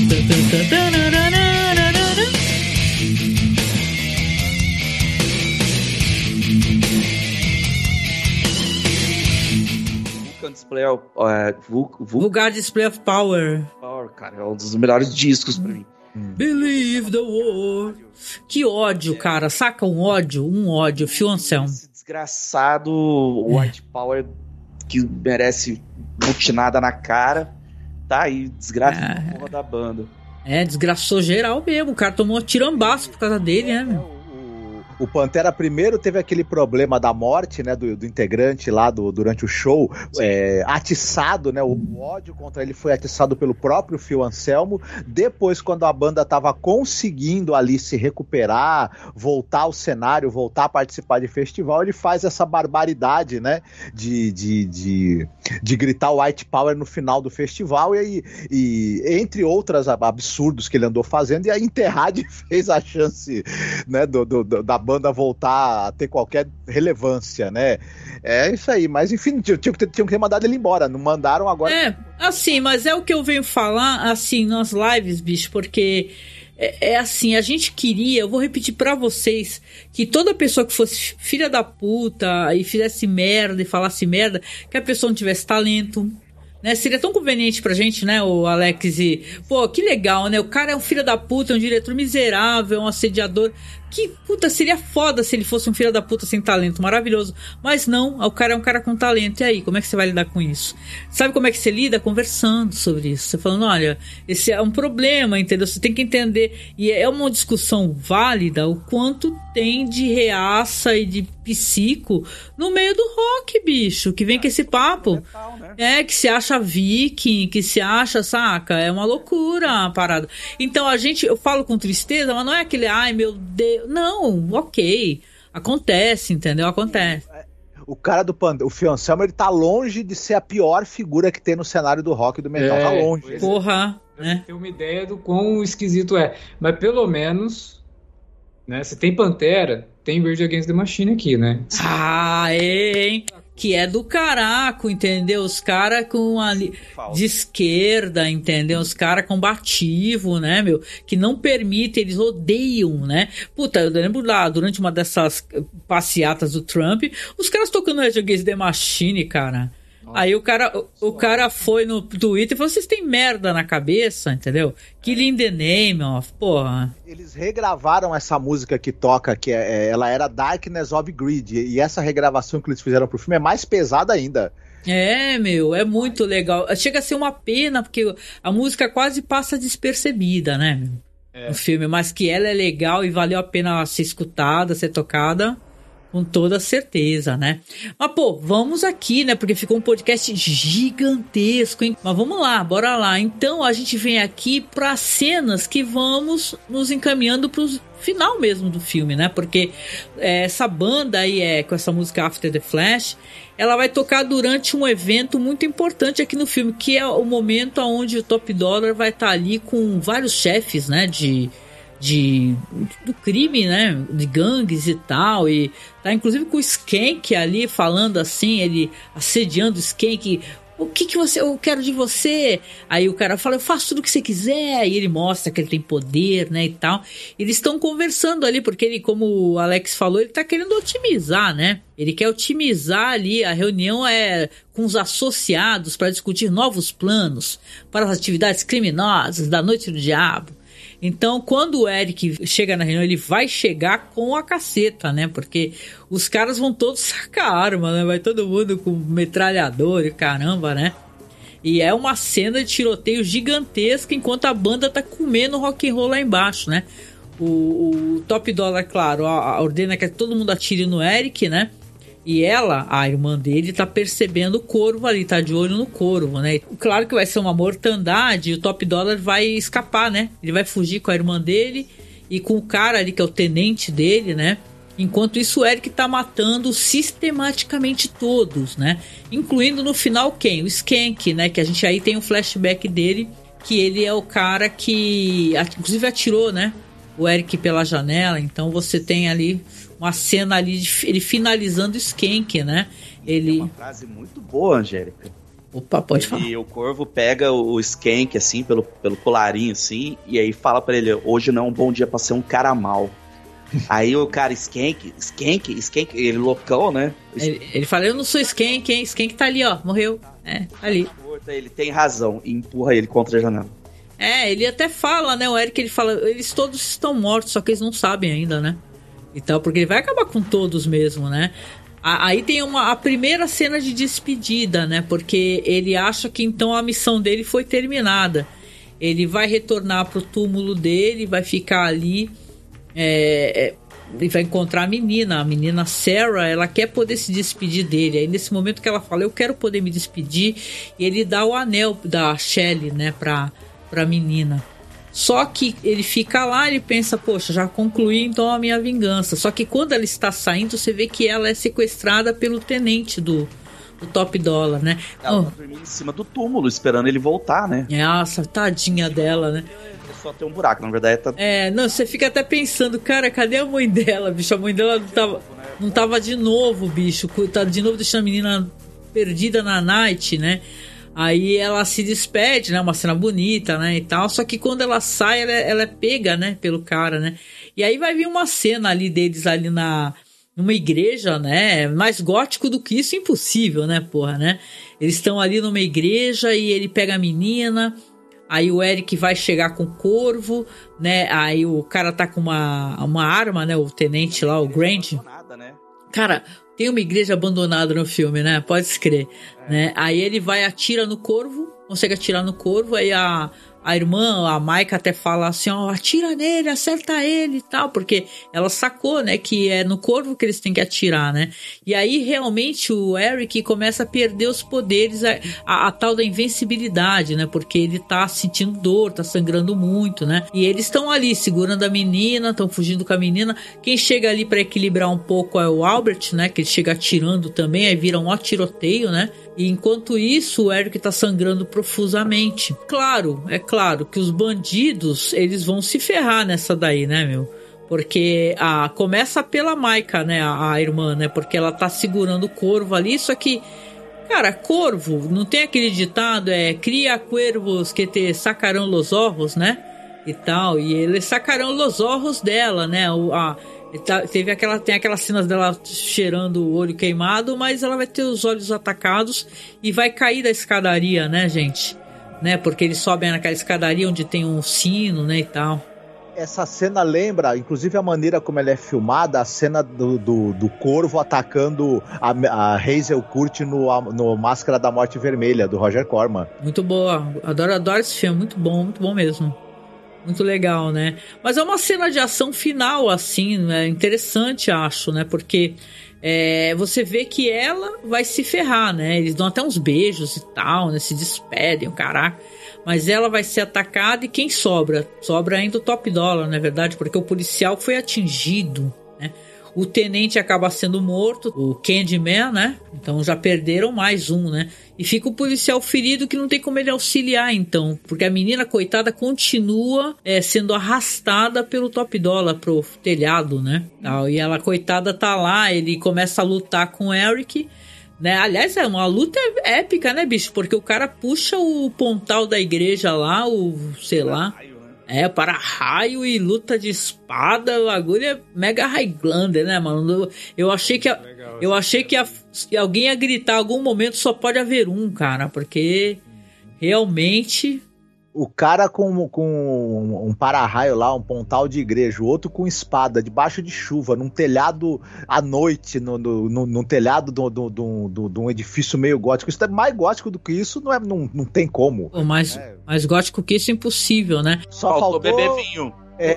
Vulgar Display of Power. Cara, é um dos melhores discos pra mim. Believe the war. Que ódio, cara. Saca um ódio, Phil Anselmo. Esse desgraçado White Power que merece butinada na cara. Tá aí, desgraça da porra da banda. Desgraçou geral mesmo. O cara tomou um tirambaço por causa dele, né, meu? O Pantera primeiro teve aquele problema da morte, né, do integrante lá durante o show, atiçado, né, o ódio contra ele foi atiçado pelo próprio Phil Anselmo. Depois, quando a banda estava conseguindo ali se recuperar, voltar ao cenário, voltar a participar de festival, ele faz essa barbaridade, né, de gritar White Power no final do festival, e entre outros absurdos que ele andou fazendo, e a Interrad fez a chance, né, da banda voltar a ter qualquer relevância, né? É isso aí, mas enfim, tinham que ter mandado ele embora, não mandaram agora. Assim, mas é o que eu venho falar, assim, nas lives, bicho, porque assim, a gente queria, eu vou repetir pra vocês, que toda pessoa que fosse filha da puta e fizesse merda e falasse merda, que a pessoa não tivesse talento, né? Seria tão conveniente pra gente, né, o Alex, e pô, que legal, né, o cara é um filho da puta, é um diretor miserável, é um assediador, que puta, seria foda se ele fosse um filho da puta sem talento, maravilhoso, mas não, o cara é um cara com talento, e aí, como é que você vai lidar com isso? Sabe como é que você lida? Conversando sobre isso, você falando, olha, esse é um problema, entendeu? Você tem que entender, e é uma discussão válida, o quanto tem de reaça e de psico no meio do rock, bicho, que vem com esse papo, que se acha viking, que se acha, saca, é uma loucura a parada. Então eu falo com tristeza, mas não é aquele, ai meu Deus, não, ok, acontece, entendeu? Acontece. O cara do o Phil Anselmo, ele tá longe de ser a pior figura que tem no cenário do rock e do metal, tá longe. Porra, né? Tem uma ideia do quão esquisito é, mas pelo menos, né, se tem Pantera, tem Rage Against the Machine aqui, né? Hein? Que é do caraco, entendeu? Os caras com de esquerda, entendeu? Os caras combativos, né, meu? Que não permitem, eles odeiam, né? Puta, eu lembro lá, durante uma dessas passeatas do Trump, os caras tocando Rage Against the Machine, cara. Aí o cara foi no Twitter e falou, vocês têm merda na cabeça, entendeu? Killing the Name of, porra. Eles regravaram essa música que toca, que ela era Darkness of Greed, e essa regravação que eles fizeram pro filme é mais pesada ainda. Meu, é muito legal. Chega a ser uma pena, porque a música quase passa despercebida, né, meu? No filme, mas que ela é legal e valeu a pena ser escutada, ser tocada. Com toda certeza, né? Mas, pô, vamos aqui, né? Porque ficou um podcast gigantesco, hein? Mas vamos lá, bora lá. Então, a gente vem aqui para cenas que vamos nos encaminhando pro final mesmo do filme, né? Porque essa banda aí, com essa música After the Flash, ela vai tocar durante um evento muito importante aqui no filme, que é o momento onde o Top Dollar vai estar ali com vários chefes, né? Do crime, né, de gangues e tal, e tá inclusive com o Skank ali falando assim, ele assediando o Skank, o que eu quero de você? Aí o cara fala, eu faço tudo o que você quiser, e ele mostra que ele tem poder, né, e tal. Eles estão conversando ali, porque ele, como o Alex falou, ele tá querendo otimizar, né, ele quer otimizar ali, a reunião com os associados para discutir novos planos para as atividades criminosas da Noite do Diabo. Então, quando o Eric chega na reunião, ele vai chegar com a caceta, né? Porque os caras vão todos sacar arma, né? Vai todo mundo com metralhador e caramba, né? E é uma cena de tiroteio gigantesca enquanto a banda tá comendo rock and roll lá embaixo, né? O Top Dollar, claro, ordena que todo mundo atire no Eric, né? E ela, a irmã dele, tá percebendo o corvo ali, tá de olho no corvo, né? Claro que vai ser uma mortandade e o Top Dollar vai escapar, né? Ele vai fugir com a irmã dele e com o cara ali, que é o tenente dele, né? Enquanto isso, o Eric tá matando sistematicamente todos, né? Incluindo no final quem? O Skank, né? Que a gente aí tem um flashback dele, que ele é o cara que, inclusive, atirou, né? O Eric pela janela. Então você tem ali uma cena ali de ele finalizando o Skank, né? Ele tem uma frase muito boa, Angélica. Opa, pode falar. E o corvo pega o Skank, assim, pelo colarinho, assim, e aí fala pra ele, hoje não é um bom dia pra ser um cara mau. Aí o cara, Skank, ele loucão, né? Ele fala, eu não sou Skank, hein? Skank tá ali, ó, morreu. Ali. Ele tem razão, e empurra ele contra a janela. Ele até fala, né? O Eric, ele fala, eles todos estão mortos, só que eles não sabem ainda, né? E tal, porque ele vai acabar com todos mesmo, né? Aí tem a primeira cena de despedida, né? Porque ele acha que então a missão dele foi terminada. Ele vai retornar pro túmulo dele, vai ficar ali, ele vai encontrar a menina Sarah, ela quer poder se despedir dele. Aí nesse momento que ela fala, eu quero poder me despedir, e ele dá o anel da Shelley, né, pra menina. Só que ele fica lá, ele pensa, poxa, já concluí então a minha vingança. Só que quando ela está saindo, você vê que ela é sequestrada pelo tenente do Top Dollar, né? Ela tá dormindo em cima do túmulo, esperando ele voltar, né? Nossa, tadinha dela, né? só tem um buraco, na verdade não, você fica até pensando, cara, cadê a mãe dela, bicho? A mãe dela não tava de novo, bicho. Tá de novo deixando a menina perdida na night, né? Aí ela se despede, né? Uma cena bonita, né? E tal. Só que quando ela sai, ela é pega, né? Pelo cara, né? E aí vai vir uma cena ali deles ali numa igreja, né? Mais gótico do que isso, impossível, né? Porra, né? Eles estão ali numa igreja e ele pega a menina. Aí o Eric vai chegar com o corvo, né? Aí o cara tá com uma arma, né? O tenente lá, o Grant. Cara, tem uma igreja abandonada no filme, né? Pode escrever, né? Aí ele vai, atira no corvo, consegue atirar no corvo, aí a irmã, a Maika, até fala assim, ó, atira nele, acerta ele e tal, porque ela sacou, né, que é no corvo que eles têm que atirar, né? E aí, realmente, o Eric começa a perder os poderes, a tal da invencibilidade, né? Porque ele tá sentindo dor, tá sangrando muito, né? E eles estão ali, segurando a menina, estão fugindo com a menina. Quem chega ali pra equilibrar um pouco é o Albert, né? Que ele chega atirando também, aí vira um tiroteio, né? E enquanto isso, o Eric tá sangrando profusamente. É claro que os bandidos, eles vão se ferrar nessa daí, né, meu? Porque começa pela Maika, né, a irmã, né? Porque ela tá segurando o corvo ali, só que, cara, corvo, não tem aquele ditado, cria cuervos que te sacarão los ojos, né? E tal, e eles sacarão los ojos dela, né? Tem aquelas cenas dela cheirando o olho queimado, mas ela vai ter os olhos atacados e vai cair da escadaria, né, gente? Né? Porque eles sobem naquela escadaria onde tem um sino, né, e tal. Essa cena lembra, inclusive, a maneira como ela é filmada, a cena do corvo atacando a Hazel Curtis no Máscara da Morte Vermelha, do Roger Corman. Muito boa, adoro esse filme, muito bom mesmo. Muito legal, né? Mas é uma cena de ação final, assim, né? Interessante, acho, né? Porque você vê que ela vai se ferrar, né? Eles dão até uns beijos e tal, né? Se despedem, caraca. Mas ela vai ser atacada e quem sobra? Sobra ainda o Top Dollar, não é verdade? Porque o policial foi atingido, né? O tenente acaba sendo morto, o Candyman, né? Então já perderam mais um, né? E fica o policial ferido que não tem como ele auxiliar, então. Porque a menina, coitada, continua sendo arrastada pelo Top Dollar pro telhado, né? E ela, coitada, tá lá, ele começa a lutar com o Eric, né? Aliás, é uma luta épica, né, bicho? Porque o cara puxa o pontal da igreja lá, sei lá... para raio e luta de espada, o bagulho é mega Highlander, né, mano? Eu achei que alguém ia gritar em algum momento, só pode haver um, cara, porque realmente... O cara com um para-raio lá, um pontal de igreja, o outro com espada, debaixo de chuva, num telhado à noite, num telhado de um edifício meio gótico. Isso é mais gótico do que isso, não tem como. Mais gótico que isso é impossível, né? Só faltou beber vinho.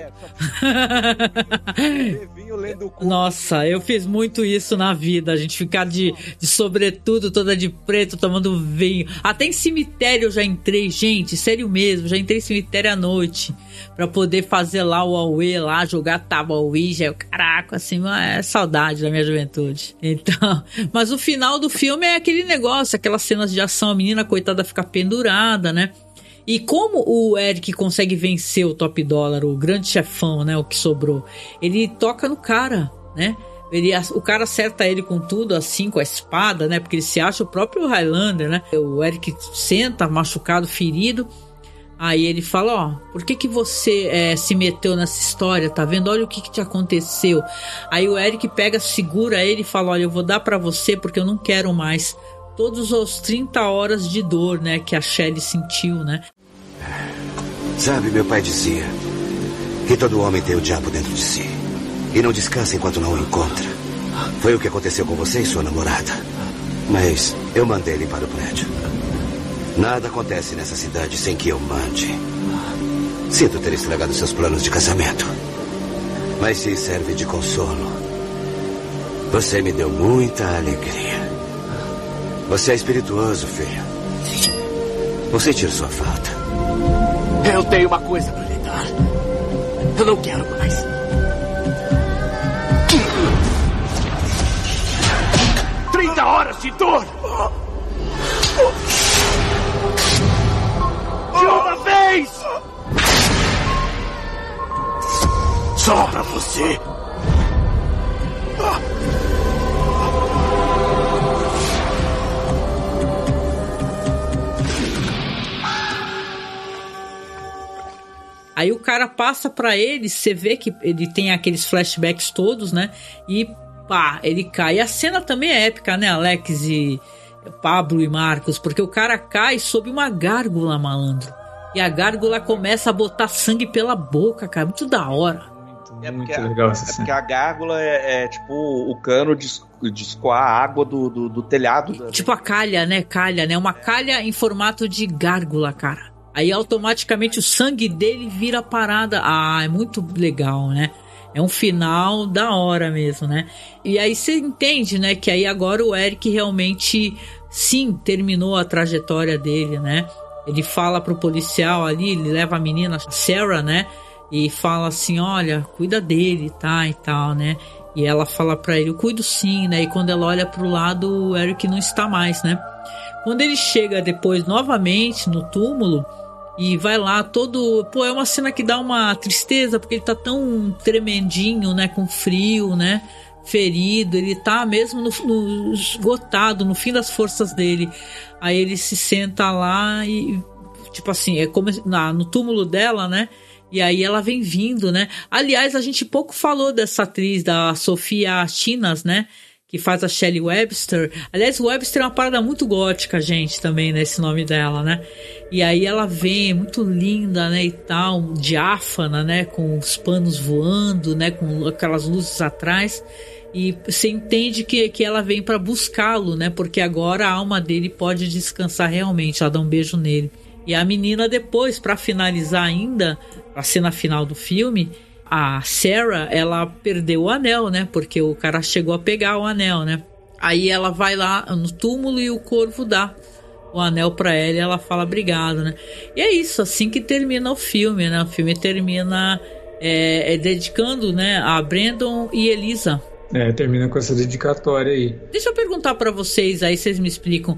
Vinho lendo o cu. Nossa, eu fiz muito isso na vida. A gente ficar de sobretudo, toda de preto, tomando vinho. Até em cemitério eu já entrei, gente, sério mesmo. Já entrei em cemitério à noite pra poder fazer lá o Aue, lá, jogar tábua Ouija. Caraca, assim, é saudade da minha juventude. Então, mas o final do filme é aquele negócio, aquelas cenas de ação, a menina coitada fica pendurada, né? E como o Eric consegue vencer o Top Dollar, o grande chefão, né, o que sobrou, ele toca no cara, né? O cara acerta ele com tudo, assim, com a espada, né? Porque ele se acha o próprio Highlander, né? O Eric senta, machucado, ferido. Aí ele fala, ó, por que você se meteu nessa história, tá vendo? Olha o que te aconteceu. Aí o Eric pega, segura ele e fala, olha, eu vou dar pra você porque eu não quero mais todos os 30 horas de dor, né, que a Shelley sentiu, né? Sabe, meu pai dizia que todo homem tem o diabo dentro de si e não descansa enquanto não o encontra. Foi o que aconteceu com você e sua namorada. Mas eu mandei limpar o prédio. Nada acontece nessa cidade sem que eu mande. Sinto ter estragado seus planos de casamento, mas se serve de consolo, você me deu muita alegria. Você é espirituoso, filho. Você tira sua falta. Eu tenho uma coisa pra lhe dar. Eu não quero mais. Trinta horas de dor! De uma vez! só pra você. Aí o cara passa pra ele, você vê que ele tem aqueles flashbacks todos, né? E pá, ele cai. E a cena também é épica, né, Alex e Pablo e Marcos? Porque o cara cai sob uma gárgula, malandro. E a gárgula começa a botar sangue pela boca, cara. Muito da hora. Muito legal essa cena. Porque a gárgula é tipo o cano de escoar a água do telhado. Tipo a calha, né? Uma calha em formato de gárgula, cara. Aí automaticamente o sangue dele vira parada. Ah, é muito legal, né? É um final da hora mesmo, né? E aí você entende, né? Que aí agora o Eric realmente, sim, terminou a trajetória dele, né? Ele fala pro policial ali, ele leva a menina, Sarah, né? E fala assim, olha, cuida dele, tá? E tal, né? E ela fala pra ele, eu cuido sim, né? E quando ela olha pro lado, o Eric não está mais, né? Quando ele chega depois novamente no túmulo e vai lá todo... Pô, é uma cena que dá uma tristeza, porque ele tá tão tremendinho, né? Com frio, né? Ferido, ele tá mesmo no esgotado, no fim das forças dele. Aí ele se senta lá e, tipo assim, é como no túmulo dela, né? E aí ela vem vindo, né? Aliás, a gente pouco falou dessa atriz, da Sofia Chinas, né? Que faz a Shelley Webster. Aliás, Webster é uma parada muito gótica, gente, também, né? Esse nome dela, né? E aí ela vem, muito linda, né? E tal, diáfana, né? Com os panos voando, né? Com aquelas luzes atrás. E você entende que ela vem para buscá-lo, né? Porque agora a alma dele pode descansar realmente. Ela dá um beijo nele. E a menina depois, para finalizar ainda, a cena final do filme, a Sarah, ela perdeu o anel, né? Porque o cara chegou a pegar o anel, né? Aí ela vai lá no túmulo e o corvo dá o anel pra ela e ela fala obrigado, né? E é isso, assim que termina o filme, né? O filme termina dedicando, né, a Brandon e Elisa. Termina com essa dedicatória aí. Deixa eu perguntar pra vocês, aí vocês me explicam.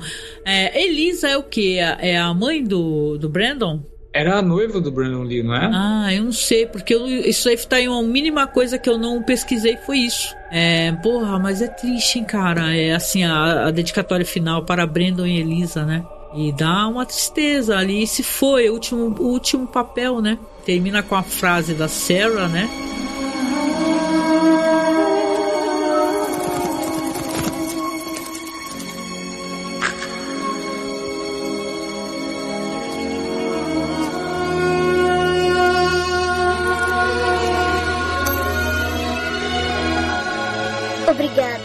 Elisa é o quê? É a mãe do Brandon? Era a noiva do Brandon Lee, não é? Ah, eu não sei, porque isso aí tá em uma mínima coisa que eu não pesquisei, foi isso. Porra, mas é triste, hein, cara? É assim, a dedicatória final para Brandon e Elisa, né? E dá uma tristeza ali. Se foi o último papel, né? Termina com a frase da Sarah, né? Obrigada.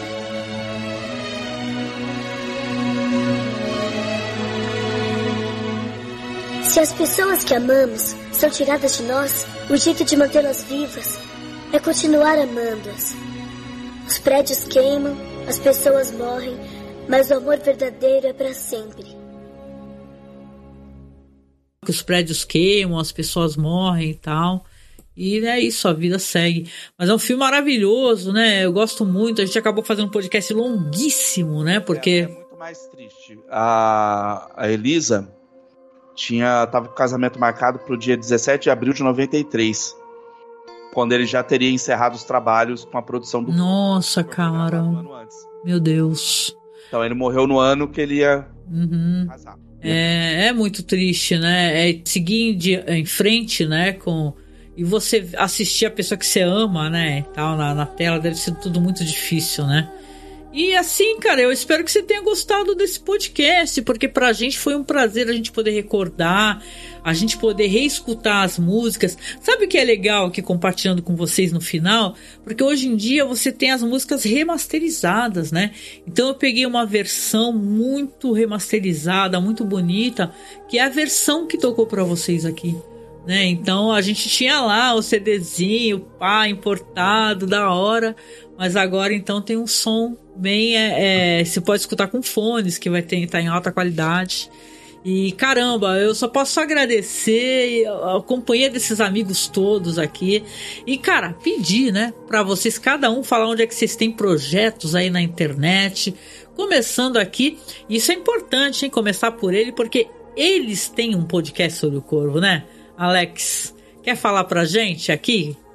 Se as pessoas que amamos são tiradas de nós, o jeito de mantê-las vivas é continuar amando-as. Os prédios queimam, as pessoas morrem, mas o amor verdadeiro é para sempre. Os prédios queimam, as pessoas morrem e tal. E é isso, a vida segue. Mas é um filme maravilhoso, né? Eu gosto muito. A gente acabou fazendo um podcast longuíssimo, né? Porque... É muito mais triste. A Elisa tava com o casamento marcado pro dia 17 de abril de 93. Quando ele já teria encerrado os trabalhos com a produção do Nossa, filme. cara. Um ano antes. Meu Deus. Então ele morreu no ano que ele ia casar. É muito triste, né? É seguir em frente, né? E você assistir a pessoa que você ama, né? E tal, na tela deve ser tudo muito difícil, né? E assim, cara, eu espero que você tenha gostado desse podcast, porque pra gente foi um prazer a gente poder recordar, a gente poder reescutar as músicas. Sabe o que é legal aqui compartilhando com vocês no final? Porque hoje em dia você tem as músicas remasterizadas, né? Então eu peguei uma versão muito remasterizada, muito bonita, que é a versão que tocou pra vocês aqui. Né? Então a gente tinha lá o CDzinho, pá, importado, da hora, mas agora então tem um som bem, você pode escutar com fones, que vai estar em alta qualidade. E caramba, eu só posso agradecer a companhia desses amigos todos aqui. E cara, pedir, né, pra vocês, cada um falar onde é que vocês têm projetos aí na internet. Começando aqui, isso é importante, hein, começar por ele, porque eles têm um podcast sobre o Corvo, né? Alex, quer falar pra gente aqui?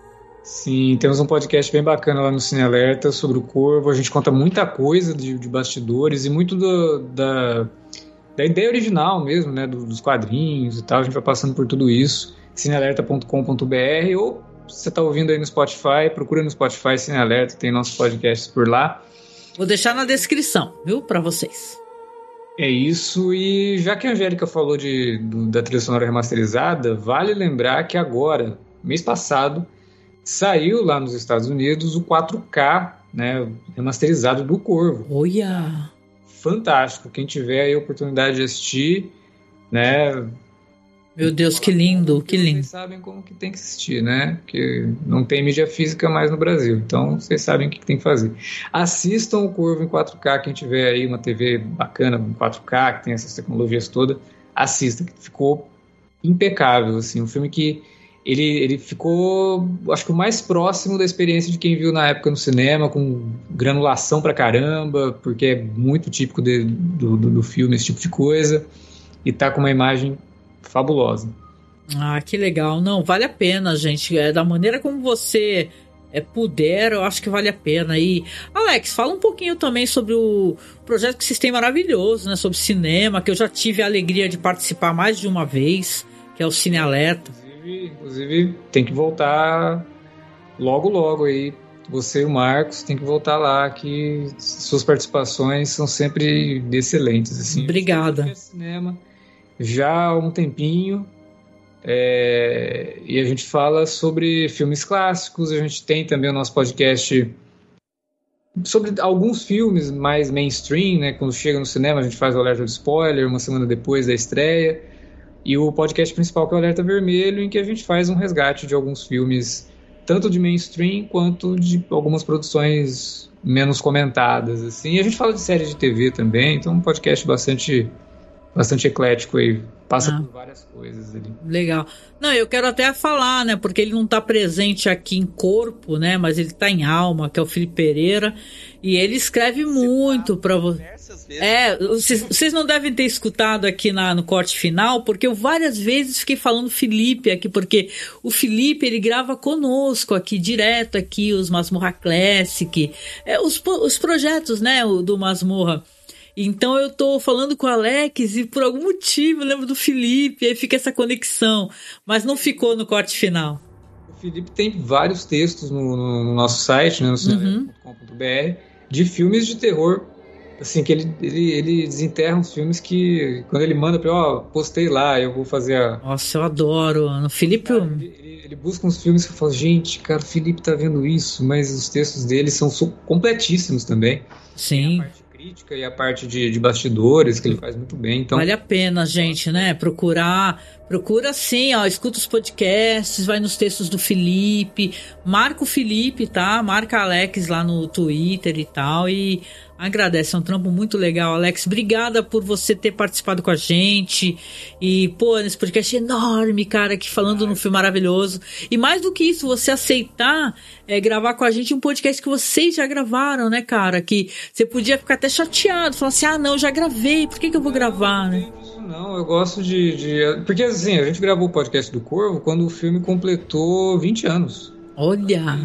Sim, temos um podcast bem bacana lá no Cine Alerta sobre o Corvo. A gente conta muita coisa de bastidores e muito da ideia original mesmo, né? Dos quadrinhos e tal. A gente vai passando por tudo isso. cinealerta.com.br, ou se você está ouvindo aí no Spotify, procura no Spotify Cine Alerta, tem nossos podcasts por lá. Vou deixar na descrição, viu, para vocês. É isso, e já que a Angélica falou da trilha sonora remasterizada, vale lembrar que agora, mês passado, saiu lá nos Estados Unidos o 4K, né, remasterizado do Corvo. Olha! Fantástico, quem tiver aí a oportunidade de assistir, né... Meu Deus, que lindo, que lindo. Vocês sabem como que tem que assistir, né? Porque não tem mídia física mais no Brasil. Então, vocês sabem o que tem que fazer. Assistam o Corvo em 4K, quem tiver aí uma TV bacana, 4K, que tem essas tecnologias todas, assista, que ficou impecável, assim. Um filme que ele ficou, acho que o mais próximo da experiência de quem viu na época no cinema, com granulação pra caramba, porque é muito típico do filme, esse tipo de coisa. E tá com uma imagem fabulosa. Ah, que legal. Não, vale a pena, gente. Da maneira como você puder, eu acho que vale a pena. E, Alex, fala um pouquinho também sobre o projeto que vocês têm maravilhoso, né? Sobre cinema, que eu já tive a alegria de participar mais de uma vez, que é o Cine Alerta. Inclusive tem que voltar logo aí. Você e o Marcos tem que voltar lá, que suas participações são sempre excelentes. Assim. Obrigada. Cinema já há um tempinho, e a gente fala sobre filmes clássicos. A gente tem também o nosso podcast sobre alguns filmes mais mainstream, né? Quando chega no cinema a gente faz o alerta de spoiler uma semana depois da estreia, e o podcast principal, que é o Alerta Vermelho, em que a gente faz um resgate de alguns filmes, tanto de mainstream quanto de algumas produções menos comentadas, assim. E a gente fala de séries de TV também, então um podcast bastante eclético aí, passa por várias coisas ali. Legal. Não, eu quero até falar, né, porque ele não tá presente aqui em corpo, né, mas ele tá em alma, que é o Felipe Pereira, e ele escreve muito pra você. Vocês não devem ter escutado aqui no corte final, porque eu várias vezes fiquei falando Felipe aqui, porque o Felipe, ele grava conosco aqui, direto aqui, os Masmorra Classic, os projetos, né, do Masmorra. Então eu tô falando com o Alex e por algum motivo eu lembro do Felipe, aí fica essa conexão, mas não ficou no corte final. O Felipe tem vários textos no nosso site, né, no cinema.com.br, de filmes de terror, assim, que ele desenterra uns filmes que, quando ele manda pra postei lá, eu vou fazer a... Nossa, eu adoro, no Felipe... Ele busca uns filmes que eu falo, gente, cara, o Felipe tá vendo isso, mas os textos dele são completíssimos também. Sim. Crítica e a parte de bastidores, que ele faz muito bem. Então... Vale a pena, gente, né? Procura sim, escuta os podcasts, vai nos textos do Felipe, marca o Felipe, tá? Marca a Alex lá no Twitter e tal, e agradece, é um trampo muito legal, Alex. Obrigada por você ter participado com a gente. E, pô, nesse podcast enorme, cara, aqui falando num filme maravilhoso. E mais do que isso, você aceitar gravar com a gente um podcast que vocês já gravaram, né, cara? Que você podia ficar até chateado, falar assim, não, já gravei, por que eu vou gravar, né? Não, eu gosto porque assim, a gente gravou o podcast do Corvo quando o filme completou 20 anos. Olha.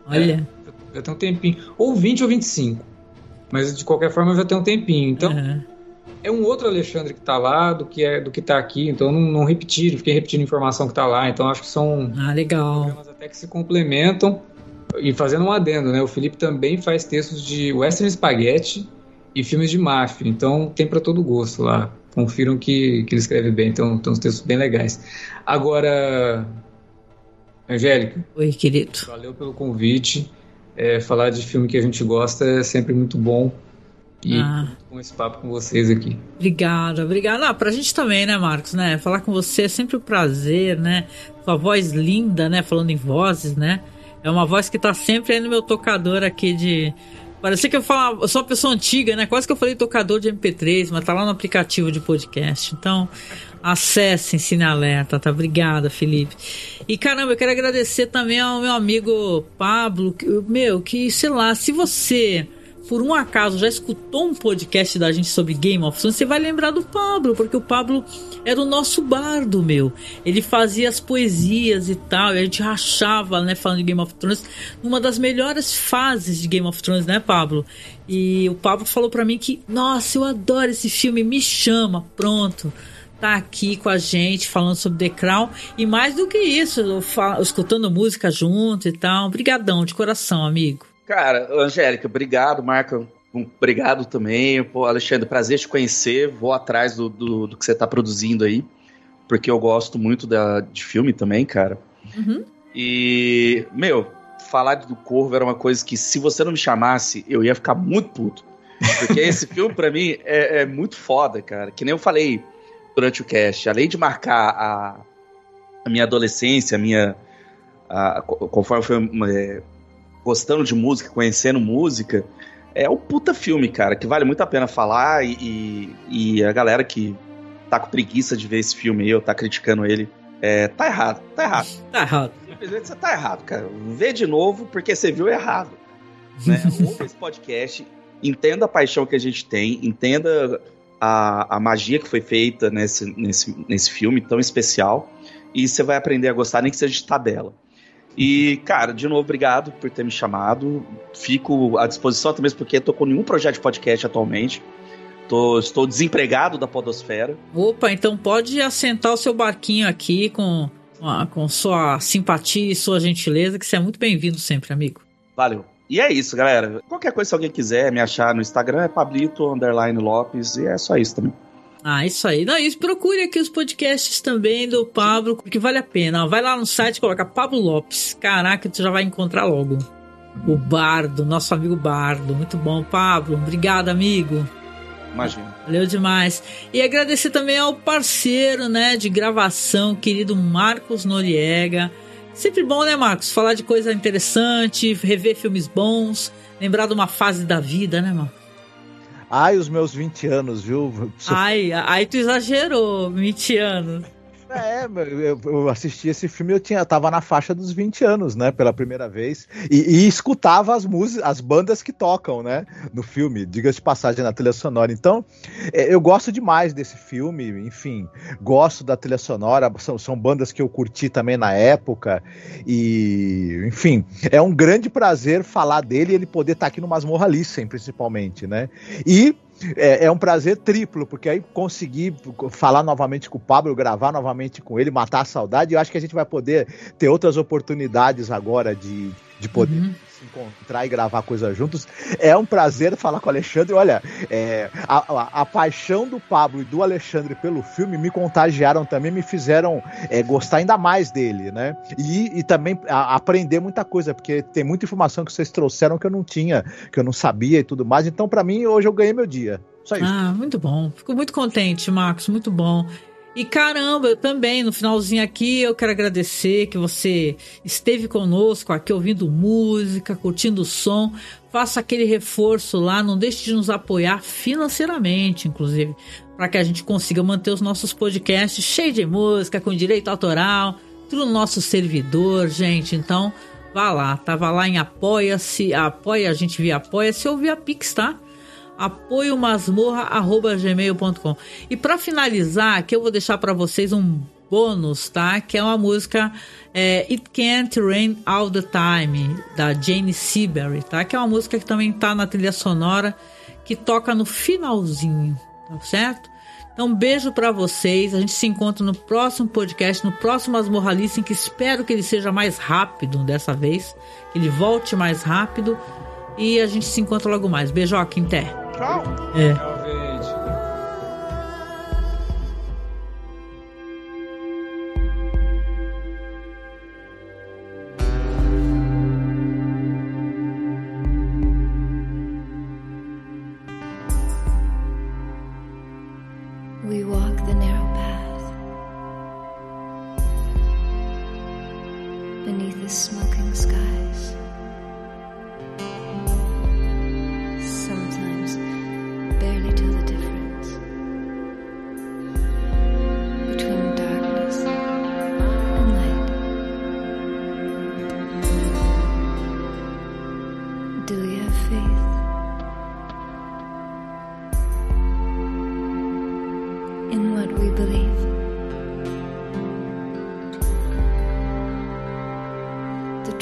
Já tem um tempinho. Ou 20 ou 25. Mas de qualquer forma já tem um tempinho. Então, é um outro Alexandre que tá lá do que tá aqui. Então não fiquei repetindo informação que tá lá. Então acho que são programas até que se complementam. E fazendo um adendo, né? O Felipe também faz textos de western spaghetti e filmes de máfia. Então tem pra todo gosto lá. Confiram que ele escreve bem. Então tem uns textos bem legais. Agora, Angélica. Oi, querido. Valeu pelo convite. Falar de filme que a gente gosta é sempre muito bom. E com esse papo com vocês aqui. Obrigada. Pra gente também, né, Marcos, né? Falar com você é sempre um prazer, né? Sua voz linda, né? Falando em vozes, né? É uma voz que tá sempre aí no meu tocador aqui de... Parecia que eu sou uma pessoa antiga, né? Quase que eu falei tocador de MP3, mas tá lá no aplicativo de podcast. Então, acessem Cine Alerta, tá? Obrigada, Felipe. E caramba, eu quero agradecer também ao meu amigo Pablo, que sei lá, se você por um acaso já escutou um podcast da gente sobre Game of Thrones, você vai lembrar do Pablo, porque o Pablo era o nosso bardo, meu. Ele fazia as poesias e tal, e a gente rachava, né, falando de Game of Thrones, numa das melhores fases de Game of Thrones, né, Pablo? E o Pablo falou pra mim que, nossa, eu adoro esse filme, me chama, pronto. Tá aqui com a gente falando sobre The Crown. E mais do que isso, escutando música junto e tal. Obrigadão, de coração, amigo. Cara, Angélica, obrigado. Marca, obrigado também. Pô, Alexandre, prazer te conhecer. Vou atrás do que você tá produzindo aí. Porque eu gosto muito de filme também, cara. Uhum. E, falar do Corvo era uma coisa que, se você não me chamasse, eu ia ficar muito puto. Porque esse filme, pra mim, é muito foda, cara. Que nem eu falei durante o cast, além de marcar a minha adolescência, conforme foi gostando de música, conhecendo música, é um puta filme, cara, que vale muito a pena falar, e a galera que tá com preguiça de ver esse filme aí, ou tá criticando ele, tá errado. Simplesmente você tá errado, cara. Vê de novo, porque você viu errado. Né? Ouve esse podcast, entenda a paixão que a gente tem, entenda a magia que foi feita nesse filme tão especial, e você vai aprender a gostar, nem que seja de tabela. E, cara, de novo, obrigado por ter me chamado. Fico à disposição, até mesmo porque eu tô com nenhum projeto de podcast atualmente. Estou desempregado da podosfera. Opa, então pode assentar o seu barquinho aqui com sua simpatia e sua gentileza, que você é muito bem-vindo sempre, amigo. Valeu. E é isso, galera. Qualquer coisa, se alguém quiser me achar no Instagram, é Pablito_Lopes, e é só isso também. Ah, isso aí. Não, isso, procure aqui os podcasts também do Pablo, porque vale a pena. Vai lá no site, coloca Pablo Lopes. Caraca, tu já vai encontrar logo. O Bardo, nosso amigo Bardo. Muito bom, Pablo. Obrigado, amigo. Imagina. Valeu demais. E agradecer também ao parceiro, né, de gravação, querido Marcos Noriega. Sempre bom, né, Marcos? Falar de coisa interessante, rever filmes bons, lembrar de uma fase da vida, né, mano? Ai, os meus 20 anos, viu? Ai, tu exagerou, 20 anos. Eu assisti esse filme, eu tava na faixa dos 20 anos, né, pela primeira vez, e escutava as bandas que tocam, né, no filme, diga-se de passagem, na trilha sonora. Então, eu gosto demais desse filme, enfim, gosto da trilha sonora, são bandas que eu curti também na época, e, enfim, é um grande prazer falar dele e ele poder estar aqui no Masmorra Listen, principalmente, né, e é um prazer triplo, porque aí consegui falar novamente com o Pablo, gravar novamente com ele, matar a saudade, e eu acho que a gente vai poder ter outras oportunidades agora de poder se encontrar e gravar coisas juntos. É um prazer falar com o Alexandre. Olha, a paixão do Pablo e do Alexandre pelo filme me contagiaram também, me fizeram gostar ainda mais dele, né? E também aprender muita coisa, porque tem muita informação que vocês trouxeram que eu não tinha, que eu não sabia e tudo mais. Então, pra mim, hoje eu ganhei meu dia. Só isso. Ah, muito bom. Fico muito contente, Marcos, muito bom. E caramba, eu também, no finalzinho aqui, eu quero agradecer que você esteve conosco aqui ouvindo música, curtindo o som. Faça aquele reforço lá, não deixe de nos apoiar financeiramente, inclusive, para que a gente consiga manter os nossos podcasts cheios de música, com direito autoral, tudo no nosso servidor, gente. Então, vá lá, tava lá em Apoia-se, apoia a gente via Apoia-se ou via Pix, tá? apoiomasmorra@gmail.com. E para finalizar, aqui eu vou deixar para vocês um bônus, tá? Que é uma música It Can't Rain All the Time, da Jane Seabury, tá? Que é uma música que também tá na trilha sonora, que toca no finalzinho, tá certo? Então, beijo para vocês. A gente se encontra no próximo podcast, no próximo Masmorra Listen, que espero que ele seja mais rápido dessa vez, que ele volte mais rápido. E a gente se encontra logo mais. Beijoca, até. Tchau. Tchau, gente. We walk the narrow path beneath the smoking skies. Sometimes barely tell the difference between darkness and light. Do you have faith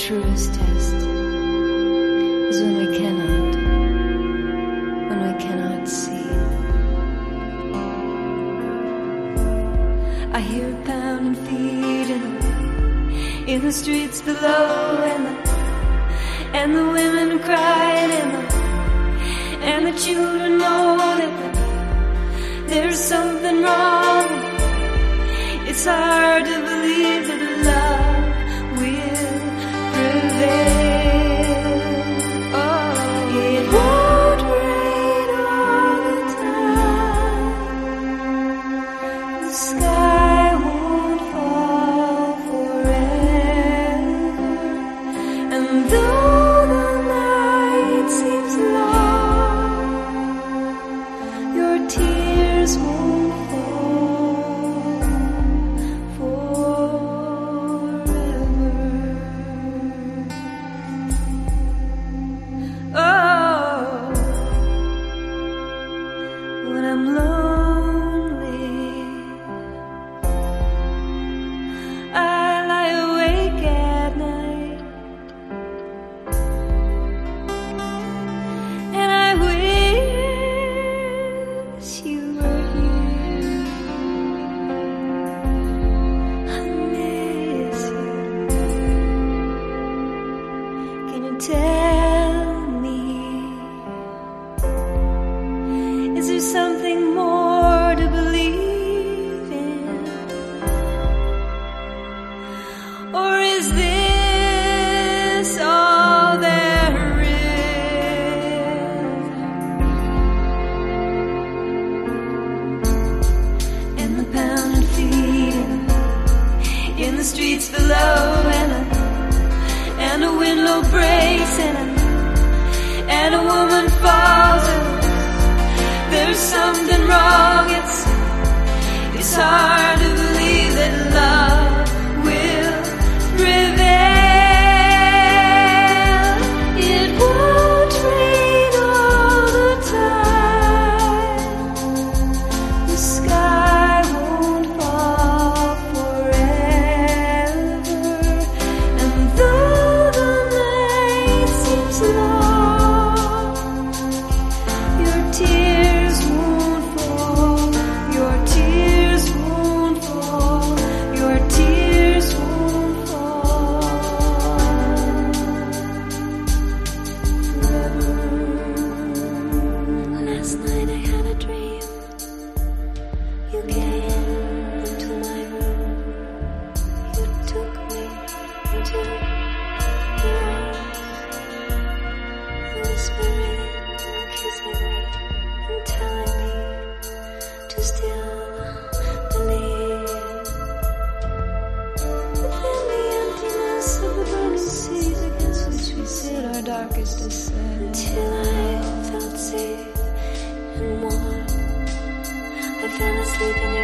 truest test is when we cannot see. I hear pounding feet in the streets below, and the women crying, and the children know that there's something wrong. It's hard to believe that love will prevail. Oh, it won't rain all the time. The sky won't fall forever. And though the night seems long, your tears won't fall forever. Oh, when I'm lonely, I lie awake at night, and I wish you were here. I miss you. Can you tell me, is there something more to believe in? Or is this all there is? And the pounding feet in the streets below, and a window breaks, and a woman falls, and there's something wrong. It's hard to believe that love will prevail. It won't rain all the time. The sky won't fall forever. And though the night seems long, your tears won't fall. Your tears won't fall. Your tears won't fall forever. Last night I had a dream. You came into my room. You took me into your arms, whispering, kissing me, and telling me to still believe. Within the emptiness of the burning seas against which we sit our darkest descent, until I felt safe and warm. I fell asleep in